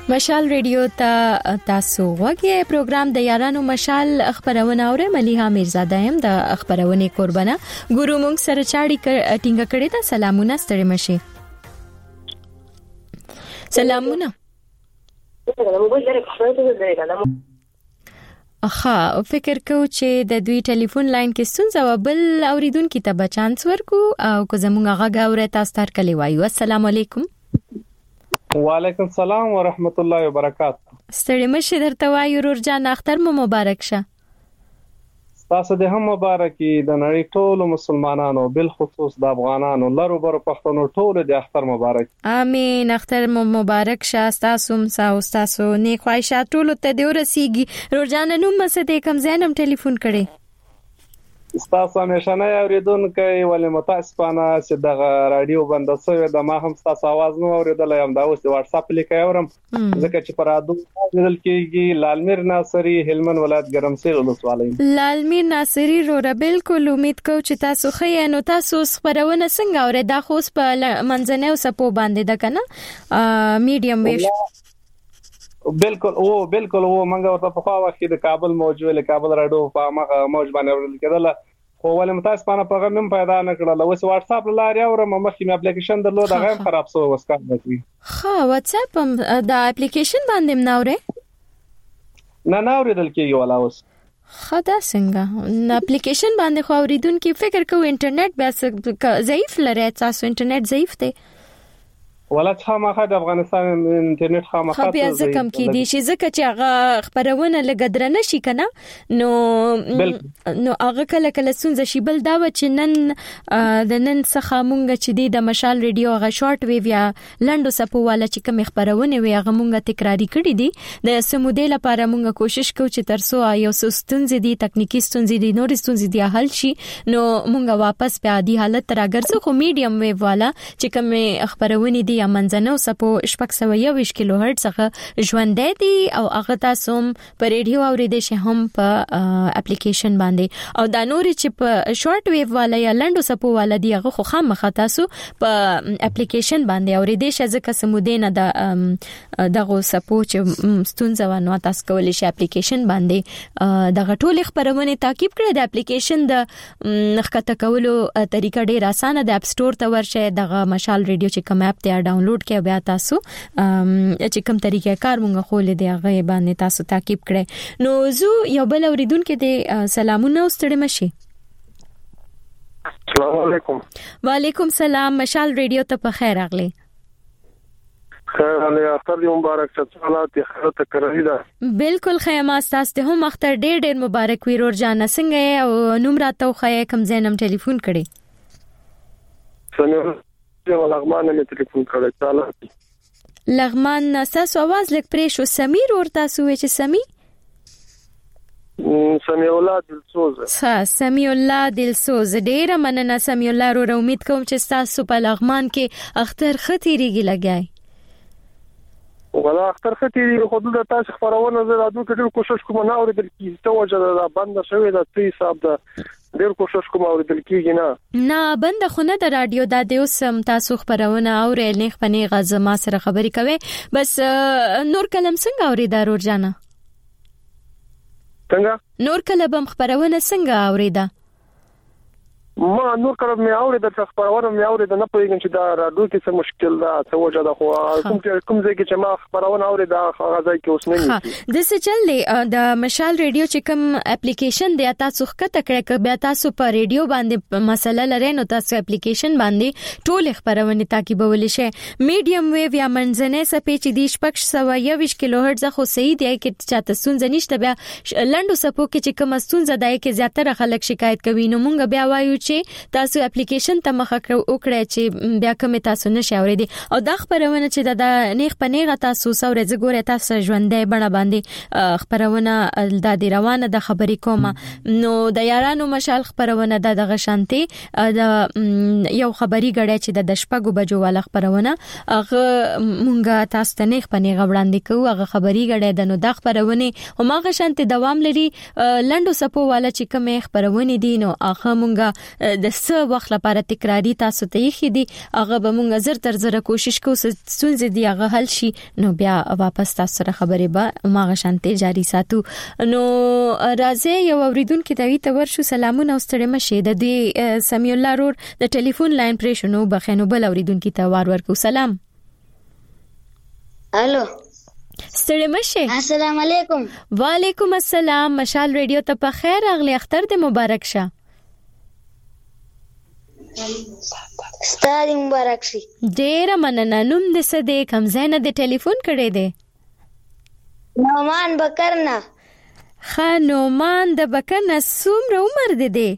مشال ریډیو ته تاسو وګورئ پروګرام د یارانو مشال خبرونه اوره مليها میرزاده هم د خبرونه قربانه ګورو مونږ سره چاړي ټینګه کړې ده. سلامونه ستړي مشي. سلامونه. اخا فکر کو چې د دوی ټلیفون لاین کې ستونزه و بل اوریدونکو ته بچانس ورکو او کو زمونږ غږ اوره تاسو تر کلی وایو. السلام علیکم. وعلیکم السلام ورحمت الله وبرکاته. ستړي مشه درته وایو ورور جان اختر مو مبارک شه. تاسو د هم مبارکي د نړۍ ټول مسلمانانو بل خصوص د افغانانو لارو بر پښتنو ټول د اختر مبارک. امين. اختر مو مبارک شه. تاسو هم تاسو نه خواهشات ټول ته دی ورسیږي. ورور جان نو مسته کم زینم ټلیفون کړي. تاسو همیشه نه اوریدونکو ولې متاسفانه چې د رادیو بند شوی د ما هم تاسو आवाज نو اوریدل یم دا اوس واتس اپ لیکه اورم ځکه چې پر رادیو ورل کېږي. لالمیر ناصری هلمند ولایت ګرمسیر ولسوالۍ. لالمیر ناصری روره بالکل امید کوم چې تاسو خې نو تاسو خبرونه څنګه اورئ دا خو په منځنیو سپو باندې ده کنه میډیم ویو. بالکل او بالکل او منګه ورته په خوا وخت د کابل موجوده کابل رادیو په مخه موج باندې ورل کېدل خو ولې متاسفانه په غمم پیدا نه کړل. اوس واتس اپ لاري او مخکې مې اپلیکیشن درلود هغه خراب شو وسکا نکوي. ها واتس اپ د اپلیکیشن باندې مناوره نه نه اوریدل کېږي ولا اوس خدا څنګه اپلیکیشن باندې خو اوریدونکو فکر کوو انټرنیټ بیا ضعیف لري. تاسو انټرنیټ ضعیف دی ولا خامخا د افغانستان انټرنیټ خامخا خو بیا ځکه کې دي چې ځکه چې هغه خبرونه لګدر نه شي کنه نو نو هغه کله کله سونځ شي. بل دا و چې نن د نن څخه مونږ چې د مشال ریډیو هغه شارټ ویو یا لنډو سپو والا چې کوم خبرونه وي هغه مونږ تکراری کړی دي د سمودې لپاره مونږ کوشش کوو چې ترسو یو ستونزې دي تکنیکی ستونزې دي نور ستونزې دي حل شي نو مونږ واپس په عادي حالت راګرځو. خو میډیم ویو والا چې کوم خبرونه دي یا منځنو سپو شپږ سوه یوویشت کیلو هرتز څخه ژوندې دي او هغه تاسو په ریډیو اوریدئ شي هم په اپلیکیشن باندې او دا نور چې په شارټ ویو والا یا لنډو سپو والا دی هغه خو خامخا تاسو په اپلیکیشن باندې اوریدئ شي ځکه سمودینه د دغه سپو چې ستونزه ونه تاسو کولی شي اپلیکیشن باندې دغه ټول خبرونه تعقیب کړئ. د اپلیکیشن د نخکته کولو طریقه ډیره اسانه ده. اپ سٹور ته ورشئ دغه مشال ریډیو چې کوم اپ ته ډاونلوډ کړئ بیا تاسو چې کوم طریقې کار مونږ خولې دی هغه باندې تاسو تعقیب کړئ. نو زه یو بل اوریدونکو ته سلامونه ستړي مشي. السلام علیکم. وعلیکم سلام. مشال ریډیو ته په خیر راغلی. خیر علی اختر مبارک چالات خیرت کړی دا. بالکل خیمه تاسو ته هم اختر ډېر ډېر مبارک وي ورور جان. څنګه او نوم راته خو کم زینم ټلیفون کړی. څنګه لغمان مې ټلیفون کړی چاله لغمان تاسو आवाज لګ پرې شو. سمیر ور تاسو چې سمي سمي الله دلسوز ها سمي الله دلسوز ډیره مننه سمي الله ورو امید کوم چې تاسو په لغمان کې اختر خطيريږي لګای ولا اختر خطيري خو د تاسو خبرونه زه راځم چې کوشش کوم نه اورېدل کیږي ته وجه دا بند شوی دا تی حساب دا ډېر کوشش کوم اورېدل کیږي نه نه بند خو نه د رادیو د دیوسم تاسو خبرونه اورې نه خپنه غزه ما سره خبرې کوي بس نور کلم څنګه اورېدا رور جانا څنګه نور کلم خبرونه څنګه اورېدا ما نور کله مې اورېدل چې خبرونه مې اورېدل نه پوهیږم چې دا رادیو کې څه مشکل ده څه وجه ده خو کوم کوم ځای کې چې ما خبرونه اورېدل هغه ځای کې اوس نه نشي د څه چل دی د مشال ریډیو چې کوم اپلیکیشن دی تاسو ښکته کړئ ک بیا تاسو په ریډیو باندې مسله لرئ نو تاسو اپلیکیشن باندې ټول خبرونه تعقیبول شي. میډیم ویو یا منځنۍ سپې چې دی شپږ سوه یوویشت کیلو هرتز خو صحیح دی کې چاته ستونزه نشته. بیا لنډو سپو کې چې کوم ستونزه ده کې زیاتره خلک شکایت کوي نو مونږ بیا وایو چې تاسو اپلیکیشن ته مخ وکړئ چې بیا کوم تاسو نشئ اوریدي او دا خبرونه چې د نیغ پنیغه تاسو سورې زګوره تاسو ژوندې بڼه باندې خبرونه د دی روانه د خبرې کومه نو د یارانو مشال خبرونه د دغه شانتي د یو خبري غړې چې د شپږو بجو والا خبرونه هغه مونږه تاسو ته نیغ پنیغه وړاندې کوو هغه خبري غړې د نو د خبرونه همغه شانتي دوام لري. لنډو سپو والا چې کوم خبرونه دي نو هغه مونږه د څه وخت لپاره تکراری تاسو ته یې خېدي هغه به موږ زر تر زر کوشش کوو ستونزې دی هغه حل شي نو بیا واپس تاسو سره خبرې به ماغه شانته جاری ساتو نو راځي یو اوریدونکو ته وی ته ورشو سلامونه واستړې مشه د دې سمیع الله رور د ټلیفون لاین پرې شنو بخنو بل اوریدونکو ته وار ورکو سلام الو ستړي مشه السلام علیکم وعلیکم السلام مشال ریډیو ته په خیر اغلی اختر دې مبارک شه ستاسو مبارک شي ډېر مننه نوم دې څه دې کوم ځای نه دې ټلیفون کړی دی نومان بکرنا خا نومان د بکرنا څومره عمر دې دی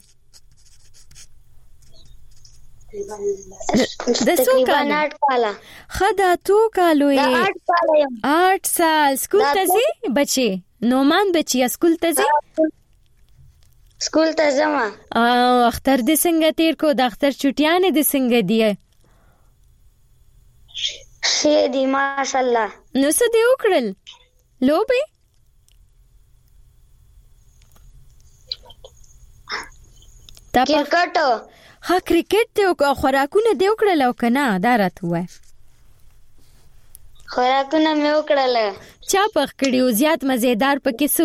د څو کال آٹھ کال خدا تو کالو د آٹھ کال یم آٹھ سال سکول ته ځي بچي نومان بچي سکول ته ځي سکول ته ځم او اختر دې څنګه تیر کو د اختر چټیانې دې څنګه دی شه دی ماشاءالله نو څه دی وکړل لوبه تا کرکټ ها کرکټ ته او خوراکونه دی وکړل او کنه دا راته وای خوراکونه مې وکړل چا پخ کړیو زیات مزیدار پکې سو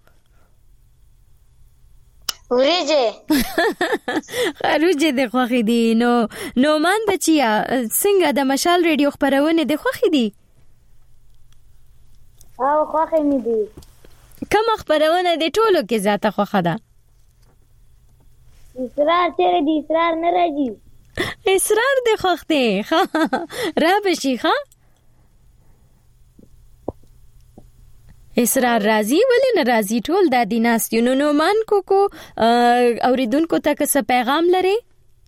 ورېجه خروجه د خوخي دي نو نومان بچیا څنګه د مشال ریډیو خبرونه د خوخي دي او خوخي مې دي کوم خبرونه د ټولو کې ذاته خوخه ده اسرار چیرې دی اسرار نه راځي اسرار د خوخته را بشي ښا اسرار راځي ولې نه راځي ټول د دیناستیو نو نومان کو کو اوریدونکو ته څه پیغام لري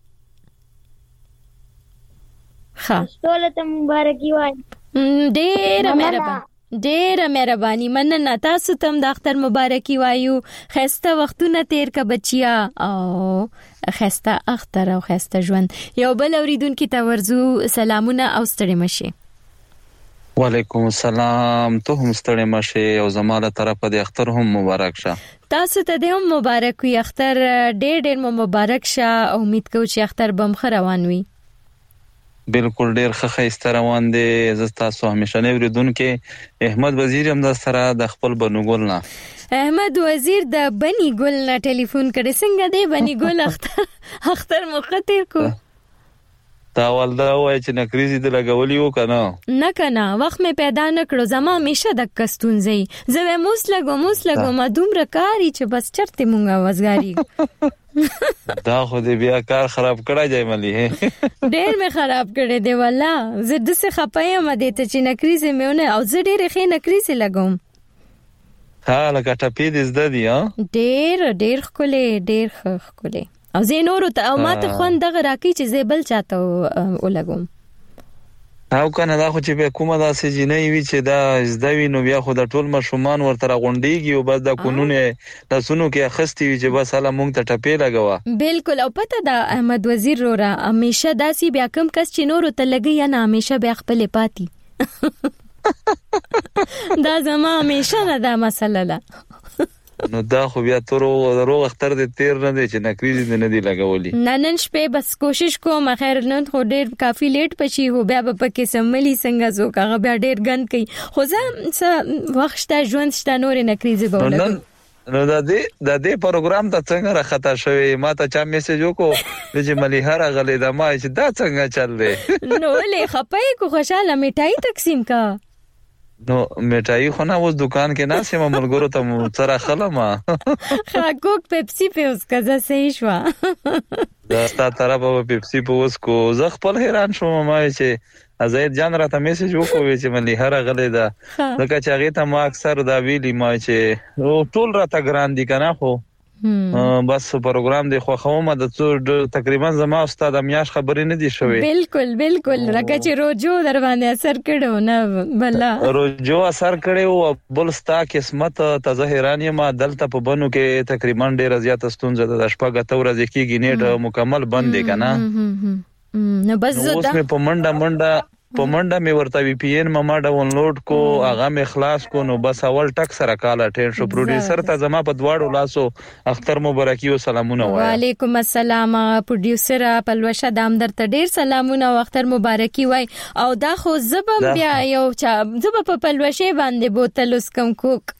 ها ټول ته مبارکي وای ډېر مهربان ډېر مهرباني مننه تاسو ته د اختر مبارکي وایو خسته وختونه تیر کا بچیا او خسته اختر او خسته ژوند یو بل اوریدونکو ته ورزو سلامونه او ستړي مشه وعلیکم السلام ته هم ستړي مشه او زماله طرفه د اختر هم مبارک شه تاسو ته د هم مبارک وي اختر ډېر ډېر مبارک شه امید کوم چې اختر بم روان وي بالکل ډیر ښه خسته روان دي زه تاسو همیشه نه وریدونکو احمد وزیر هم د سره د خپل بنوګل نه احمد وزیر د بنی ګل نه ټلیفون کړي څنګه دی بنی ګل اختر اختر مخاطر کو تا ولدا وای چې نکریزي د لګولې وکنه نه کنه وخت مې پیدا نکړو زما همیشه د کستونځي زه موس لګو موس لګو ما دومره کاری چې بس چرته مونږه وزګاری دا خو دې بیا کار خراب کړای دی ملي ډېر مې خراب کړی دی والله زه د څه خپایم دې ته چې نکریزي مېونه او زه ډېر ښه نکریزي لګوم ها لکه ټپې دې زده دي ها ډېر ډېر خولې ډېر خولې او زه نورو ته او ماته خوند دغه راکی چې زیبل چاته ولګوم او کنه دا خو چې به کومه داسې جنې وی چې دا زدوی نو بیا خو د ټول مشومان ورته غونډيږي او بس د قانونونه لاسونو کې اخستي وي چې بس هله مونږ ته ټپې لګوا بالکل او پته دا احمد وزیر رورا همیشه داسي بیا کم کس چې نورو ته لګي یا نه همیشه بیا خپل پاتې دا زما همیشه نه دا مسله ده نو دا خو بیا تر روغ اختر دې تیر نه دی چې نکریزي دې نه دی لګولي نن شپه بس کوشش کوم خیر نن خو ډیر کافي لیټ پچی هو بیا په کې سملی څنګه زو کاغه بیا ډیر غن کوي خو زه وخت شته ژوند شته نور نکریزي بوله نو دا دې دا دې پروګرام ته څنګه راخته شوی ما ته چا میسج وکړو چې ملي هر غلې د ما چې دا څنګه چل دی نو له خپای کو خوشاله میټای تقسیم کا نو میټای خو نه اوس دکان کې نه سم ملګرو ته سره خلما خاکوک پیپسی په اوس کزه صحیح شو دا ستا طرف په پیپسی په اوس کو زه خپل حیران شوم ما چې ازاید جان راته میسج وکوي چې ملي هر غلې دا لکه چې هغه ته ما اکثر دا ویلی ما چې ټول راته ګران دي کنه خو بس پروګرام دی خو خومه د تقریبا زما استاد میاش خبرې نه دي شوې بالکل بالکل لکه چې روجو در باندې اثر کړو نه بلا روجو اثر کړو بل ستا قسمت ته ظاهرانه ما دلته په بنو کې تقریبا ډېر زیات ستونزه د شپږه تورز کېږي نیټ مکمل بند دی کنه نو بس زه اوس مې په منډه منډه په منډه مې ورته وی پی ان ما ډاونلوډ کو هغه مې خلاص کو نو بس اول ټک سره کال اټینډ شو پروډوسر ته زما په دواړو لاسو اختر مبارکي او سلامونه وایي وعلیکم السلام پروډوسر پلوشه دام درته ډیر سلامونه او اختر مبارکي وای او دا خو زبم بیا یو چا زب په پلوشه باندې بوتل اس کم کوک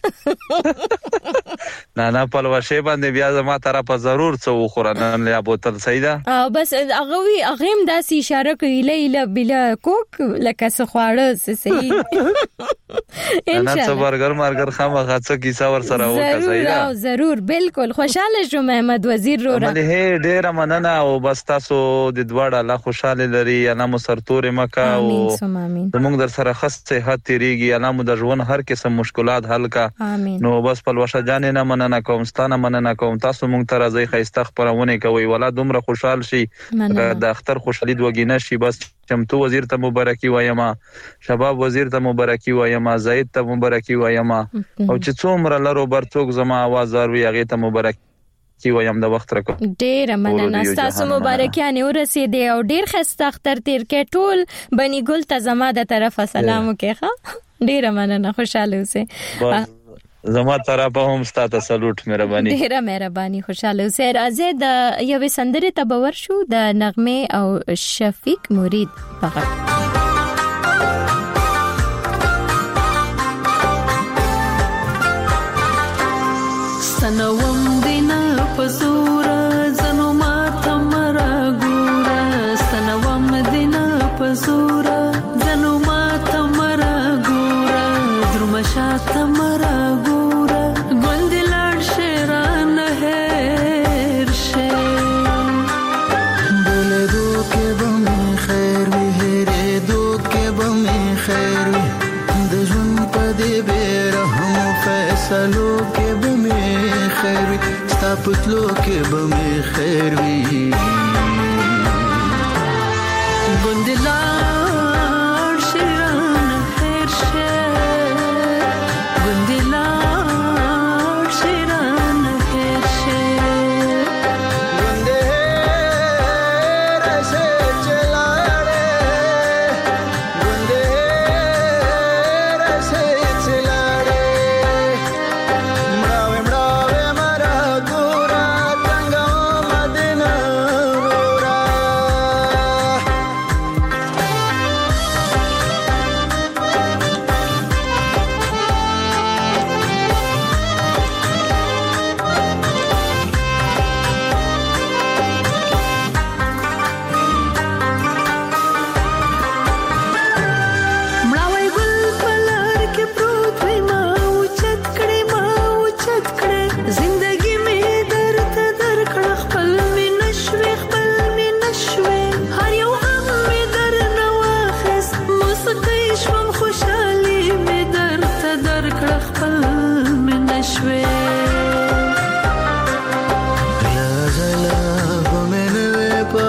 نه نه پلوشه باندې بیا زما طرفه ضرور څه وخورن یا بوتل سیدا او بس هغه وی هغه هم د اشاره کوي لیلا بلا کوک لکه څه خواړه سي ان شاء الله برګر مارګر خامخا څه کیسه ور سره وکړه سیدا ضرور بالکل خوشاله شو محمد وزیر رو را مله ډیر مننه او بس تاسو د دواړه الله خوشاله لري انا مو سرتور مکه او زموږ در سره خاص صحت تیریږي انا مو د ژوند هر قسم مشکلات حل کا نو بس پلوشه جان نه مننه کوم ستانه مننه کوم تاسو مونږ ته راځي خيسته خبرونه کوي ولا دومره خوشحال شي د اختر خوشحالي دوګینه شي بس چمتو وزیر ته مبارکي وایم شباب وزیر ته مبارکي وایم زید ته مبارکي وایم او چې څومره لرو برڅوک زما आवाज اروي هغه ته مبارکي وایم د وخت راکو ډیر مننه تاسو مبارکیانه ورسېدې او ډیر خسته اختر تیر کې ټول بني ګل ته زما د طرفه سلام وکړه ډیر مننه خوشاله اوسه زما طرفه هم ستاسو سلوټ مهرباني ډیره مهرباني خوشاله اوسه راځه د یوې سندره ته باور شو د نغمه او شفیق مرید فقط سنوم دینا پزورا زنو ما تمرا ګورا سنوم دینا پزورا زنو ما تمرا ګورا درمشا تمرا ګورا ګوندلار شیران هر شه بوله دو کې بم خیر وی هره دو کې بم خیر د ژوند په دې بیرهم فیصلو کې بم خیر وی ستا پتلو کې بم خیر وی ګوندلار شیران هر شه ګوندلار شیران هر شه ګونده رسه چلاړې ګونده رسه چلاړې مړاوې مړاوې مرا ګورا څنګه مدینه ګورا مړاوی ګل پلار کې پروت وي ما اوچت کړې ما اوچت کړې زندګي مې درته درکړه خپل مې نشوي خپل مې نشوي هر یو غم مې درنه واخیست موسیقي شوم خوشحالي مې درته درکړه خپل مې نشوي غلا غلا بمنوي په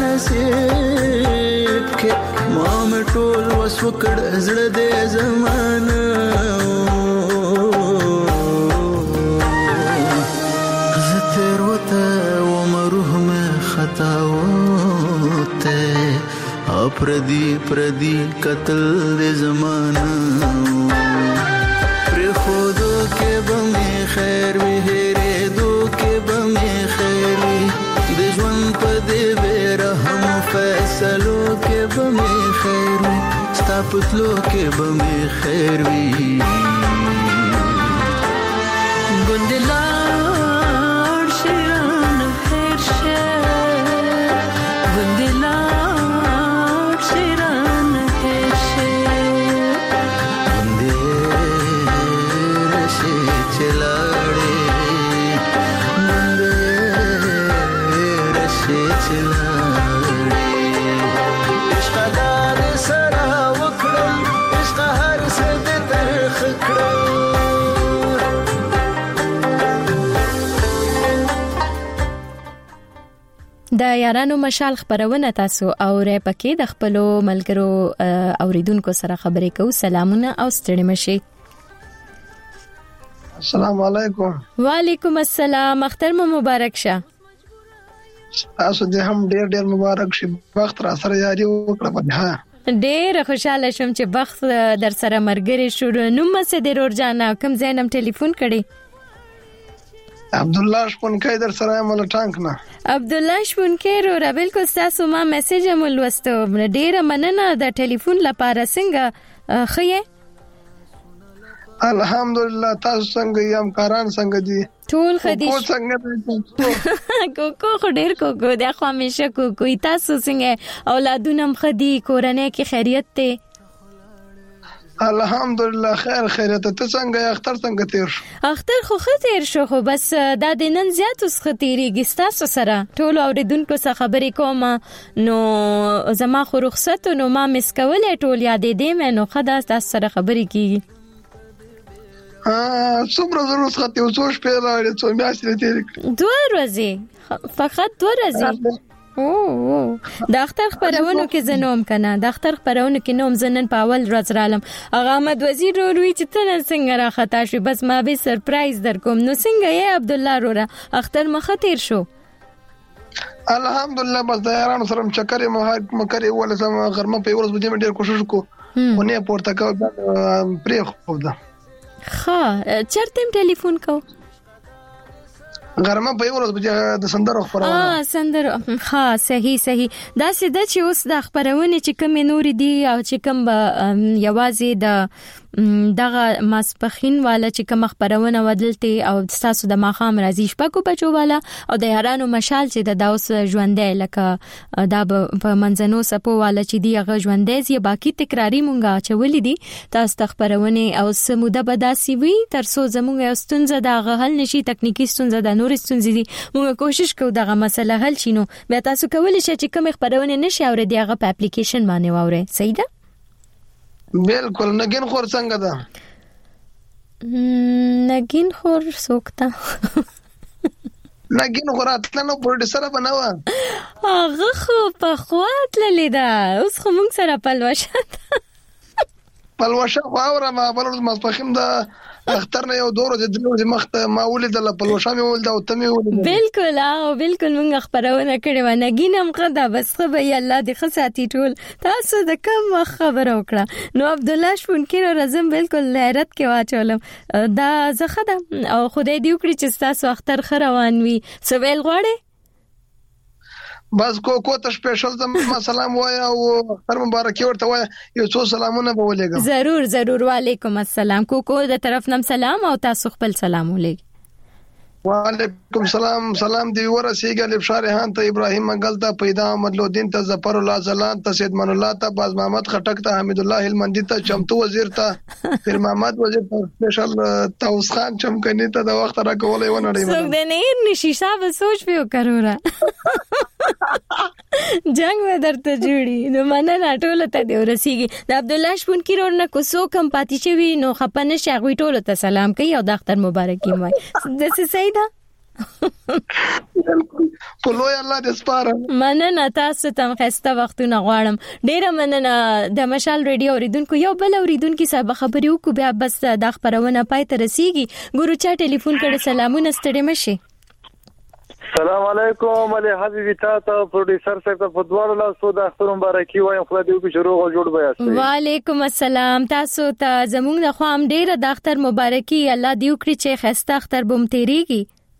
نصیب کې ما مې ټول وس وکړ زړه دې زمانه زتر وته و مروح مې خطا وته اپردي پردي قتل دې زمانه پر خودو کې بم خیر وی هره دو کې بم خیر وی د ژوند په دې بیرهم فیصلو کې بم خیر وی ستا پتلو کې بم خیر وی ګوندلار شیران هر شه ګوندلار شیران هر شه ګونده رسه چلاړې ګونده رسه چلاړې عشق دار سره وکړم عشق هر څه دې ترخ کړم د یارانو مشال خبرونه تاسو او رې پکې د خپلو ملګرو اوریدونکو سره خبرې کوو سلامونه او ستړي مشي السلام علیکم وعلیکم السلام اختر مو مبارک شه تاسو دې هم ډېر ډېر مبارک شي وخت را سره یاري وکړه په ها ډېر خوشاله شوم چې بخت در سره مرګري شو. نو مڅ د رور جانا کوم زینم ټلیفون کړي؟ عبد الله شپونکی در سره مل ټانک نه. عبد الله شپونکی رو بالکل تاسو ما میسج مول وستو. ډېر مننه د ټلیفون لپاره. څنګه خې؟ الحمدلله. تاسو څنګه یې؟ همکاران څنګه دي؟ ټول خدي. کو څنګه دي؟ کوکو خو ډېر کوکو د خو همیشه کوکو. تاسو څنګه؟ اولادونه خدي؟ کورنۍ کې خیریت ته؟ الحمدلله خیر خیریت. ته څنګه؟ اختر څنګه تیر شو؟ اختر خو خطر شو، خو بس دا د نن زیات اوس خطرېږي تاسو سره. ټول اوریدونکو سره خبرې کوم نو زما خو رخصت نو ما مس کولې ټول یادې دې مې نو خدا تاسو سره خبرې کیږي. ها څومره ضرورت خاطر یو څو شپې راځي څو میاشتې تیر کړې؟ دوه ورځې فقط دوه ورځې. او د اختر خبرونو کې زنوم کنه د اختر خبرونو کې نوم زنن په اول ورځ رالم. اغه احمد وزیر وروي چې تنه څنګه را خطا شو، بس ما به سرپرایز در کوم. نو څنګه یې عبد الله وروره اختر مخه تیر شو؟ الحمدلله. بس د یارانو سره چکرې مو مکرې ول سم غرمه په ورځ بده ډېر کوشش کو خو نه پورته کاو پرې خو ده. ها چرته ټلیفون کو غرمه په ورځ بجې د سندرو خبرونه. اه سندرو. ها صحیح صحیح. دا سده چې اوس د خبرونه چې کوم نور دي او چې کوم یوازې د دغه ماسپخین والا چې کوم خبرونه ودلته او تاسو د ماخام راځي شپکو بچو والا او د یارانو مشال چې د داوس ژوندې لکه دا په منځنو سپو والا چې دی هغه ژوندې زی باقی تکراری مونږه چولې دي تاسو خبرونه او سموده بداسي وي تر څو زموږ یو ستونزه د حل نشي تکنیکی ستونزه د نور ستونزې دي موږ کوشش کوو دغه مسله حل شي. نو بیا تاسو کولی شئ چې کوم خبرونه نشي اورئ هغه په اپلیکیشن باندې واورئ. صحیح ده؟ بالکل. نگین خور څنګه ده؟ نگین خور سوکتا نگین خور اتلنو پروډوسر بنوا هغه خو په خوات لیدا اوس خو موږ سره پلوشه پلوشه خو اوره ما بلور ماسپخیم ده اختر نه یو دورو د دلو د مخ ما ولید د پلوشه مې ولید او ته مې ولید. بالکل او بالکل موږ خبرونه کړې و. نګینم قدا بس خو به الله دې خصاتي ټول تاسو د کوم خبر وکړه. نو عبد الله شپونکی رزم بالکل حیرت کې واچولم. دا زخه ده او خدای دې وکړي چې تاسو اختر خروان وي. سویل غواړي بس کو کو ته سپیشل زما سلام وایا او اختر مبارک ورته وایا یو څو سلامونه به ولېګم. ضرور ضرور. وعلیکم السلام. کو کو د طرف نم سلام او تاسو خپل سلام ولېګ. وعلیکم السلام. سلام دی ورسیږي لبشار هان ته ابراهیم منګل ته پیدا مدلودین ته ظفر الله زلان ته سید من الله ته باز محمد خټک ته حمید الله هلمندی ته چمتو وزیر ته پیر محمد وزیر ته سپیشل توس خان چمکنی ته د وخت را کولای و نړۍ څوک د نه نشي صاحب سوچ پیو کرورا جنگ و درته جوړي. نو مننه ټول ته دی ورسیږي. د عبد الله شپونکی ورنه کو سو کم پاتې شوی نو خپنه شغوي ټول ته سلام کوي او د اختر مبارکي وای. د څه صحیح ده په لوی الله دې سپاره. مننه تاسو ته خسته وختونه غواړم. ډیره مننه د مشال ریډیو اوریدونکو. یو بل اوریدونکو صاحب خبرې وکړو بیا بس د خبرونه پای ته رسیږي. ګورو چا ټلیفون کړي. سلامونه ستړي مشي. السلام علیکم علي حبیبي تاسو پروډوسر صاحب په دوه لاسو د اختر مبارکي وایم. خدای دې وکړي شروع او جوړ بیاست. وعلیکم السلام. تاسو ته زموږ د خوام ډیره د اختر مبارکي. الله دې وکړي چې خسته اختر بوم تیریږي.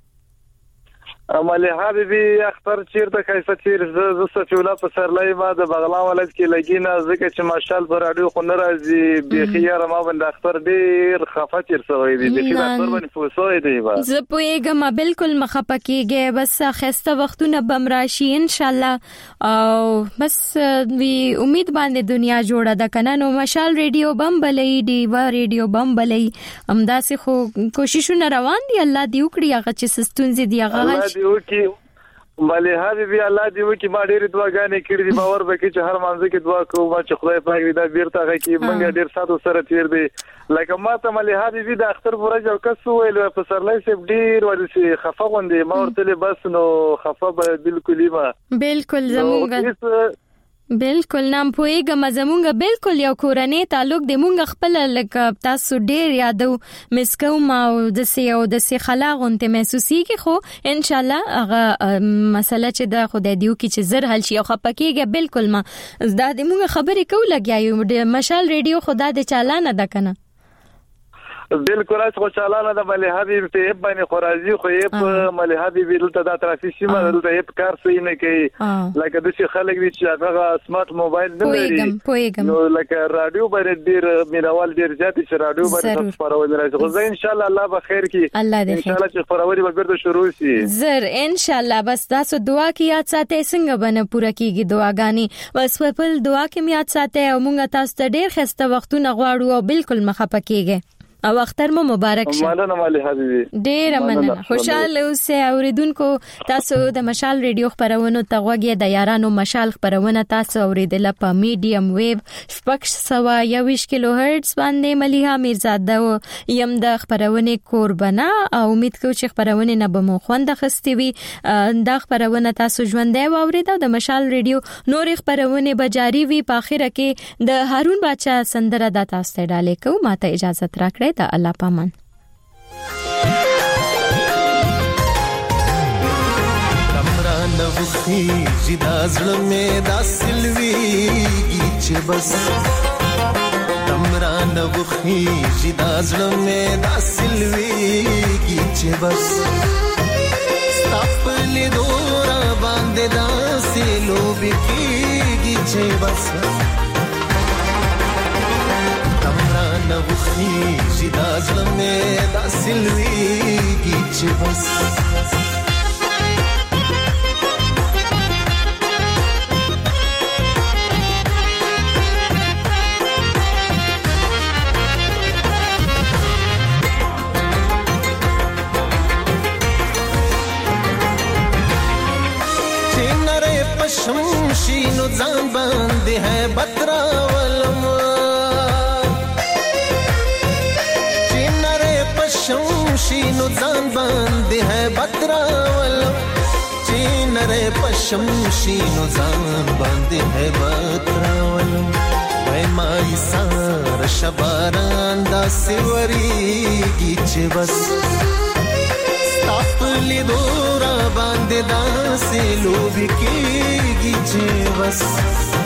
علي حبیبي اختر چیرته کیسه چیر ز سفیولا په سرلای ما د بغلا ولادت کې لګینا ځکه چې ماشال پر اډیو خو ناراضي بخیار ما باندې اختر ډیر خفه چیر سوې دي بخیار اختر باندې فوسوي دی با زه پوېګم بالکل مخه پکېږي. بس خسته وختونه بمراشي ان شاء الله او بس وی امید باندې دنیا جوړه ده کنه. نو مشال ریډیو بم بلې دی و ریډیو بم بلې همداسې خو کوششونه روان دي. الله دې وکړي هغه چې ستونزې دی هغه دیو کی ملي حبیبي الله دیو کی ما ډېر دعاګانې کړې دي. باور وکړئ چې هر مانځ کې دعا کوم چې خدای پاک دې دا بیرته هغه کې مونږ ډېر ساتو سره تیر دی. لکه ما ته ملي حبیبي د اختر ورځ او کس ویل په سرلای سیب ډېر ورسي خفه غوندې ما ورته بس نو خفه به بالکل ما بالکل زمونږ بالکل نام پویګه مزمونګه بالکل یو کورنۍ تعلق د مونږ خپل لکه تاسو ډیر یادو مسکو ما د سی او د سی خلاغونته محسوسي کی خو ان شاء الله هغه مسله چې د خدای دیو کی چې زر حل شي او خپکیږي بالکل ما دا د مونږ خبرې کو لګیایو د مشال ریډیو خدا د چالانه ده کنه بالکل اس خوشاله ده ملي حبيب ته باندې خورازي خو یې ملي حبيب دلته د ترافیک ما دلته یې کار سي نه کوي لکه د شي خلک دي چې هغه سمارټ موبایل نه لري نو لکه رادیو باندې ډیر مینوال ډیر زیات چې رادیو باندې خبرونه راځي خو زه ان شاء الله الله به خیر کی ان شاء الله چې خبرونه به بیرته شروع شي زر ان شاء الله بس تاسو دعا کې یاد ساتئ څنګه باندې پوره کیږي دعاګانی بس په دعا کې یاد ساتئ او مونږ تاسو ته ډیر خسته وختونه غواړو او بالکل مخه پکېږي او اختر مو مبارک شه مننه مالي حبيبي ډیر مننه خوشاله اوسه اوریدونکو تاسو د مشال ریډیو خبرونه تغوږی د یارانو مشال خبرونه تاسو اوریدل په میډیم ویو شپږ سوه یوویشت کیلو هرتز باندې مليها میرزاده یم د خبرونه قربانه او امید کوم چې خبرونه نه به مو خوند خستي وي د خبرونه تاسو ژوندې اوریدو د مشال ریډیو نور خبرونه به جاری وي په اخر کې د هارون بچا سندره د تاسو ته ډالې کوم ماته اجازه راکړئ د الله پامان کمران وخی جدا زړه مې دا سلويږي چې بس کمران وخی جدا زړه مې دا سلويږي چې بس خپل دورا باندې دا سلوبي کیږي چې بس نو خيږي دا زلمه دا سلويږي چې بس چنره پشم شینو ځان باندې ہے بترا ولم شمشینو ځان باندې ہے بتراولم چې نره پشمشینو ځان باندې ہے بتراولم وای مای سار شباران دا سیوریږي چې بس خپل دورا باندې دا سلوبي کیږي چې بس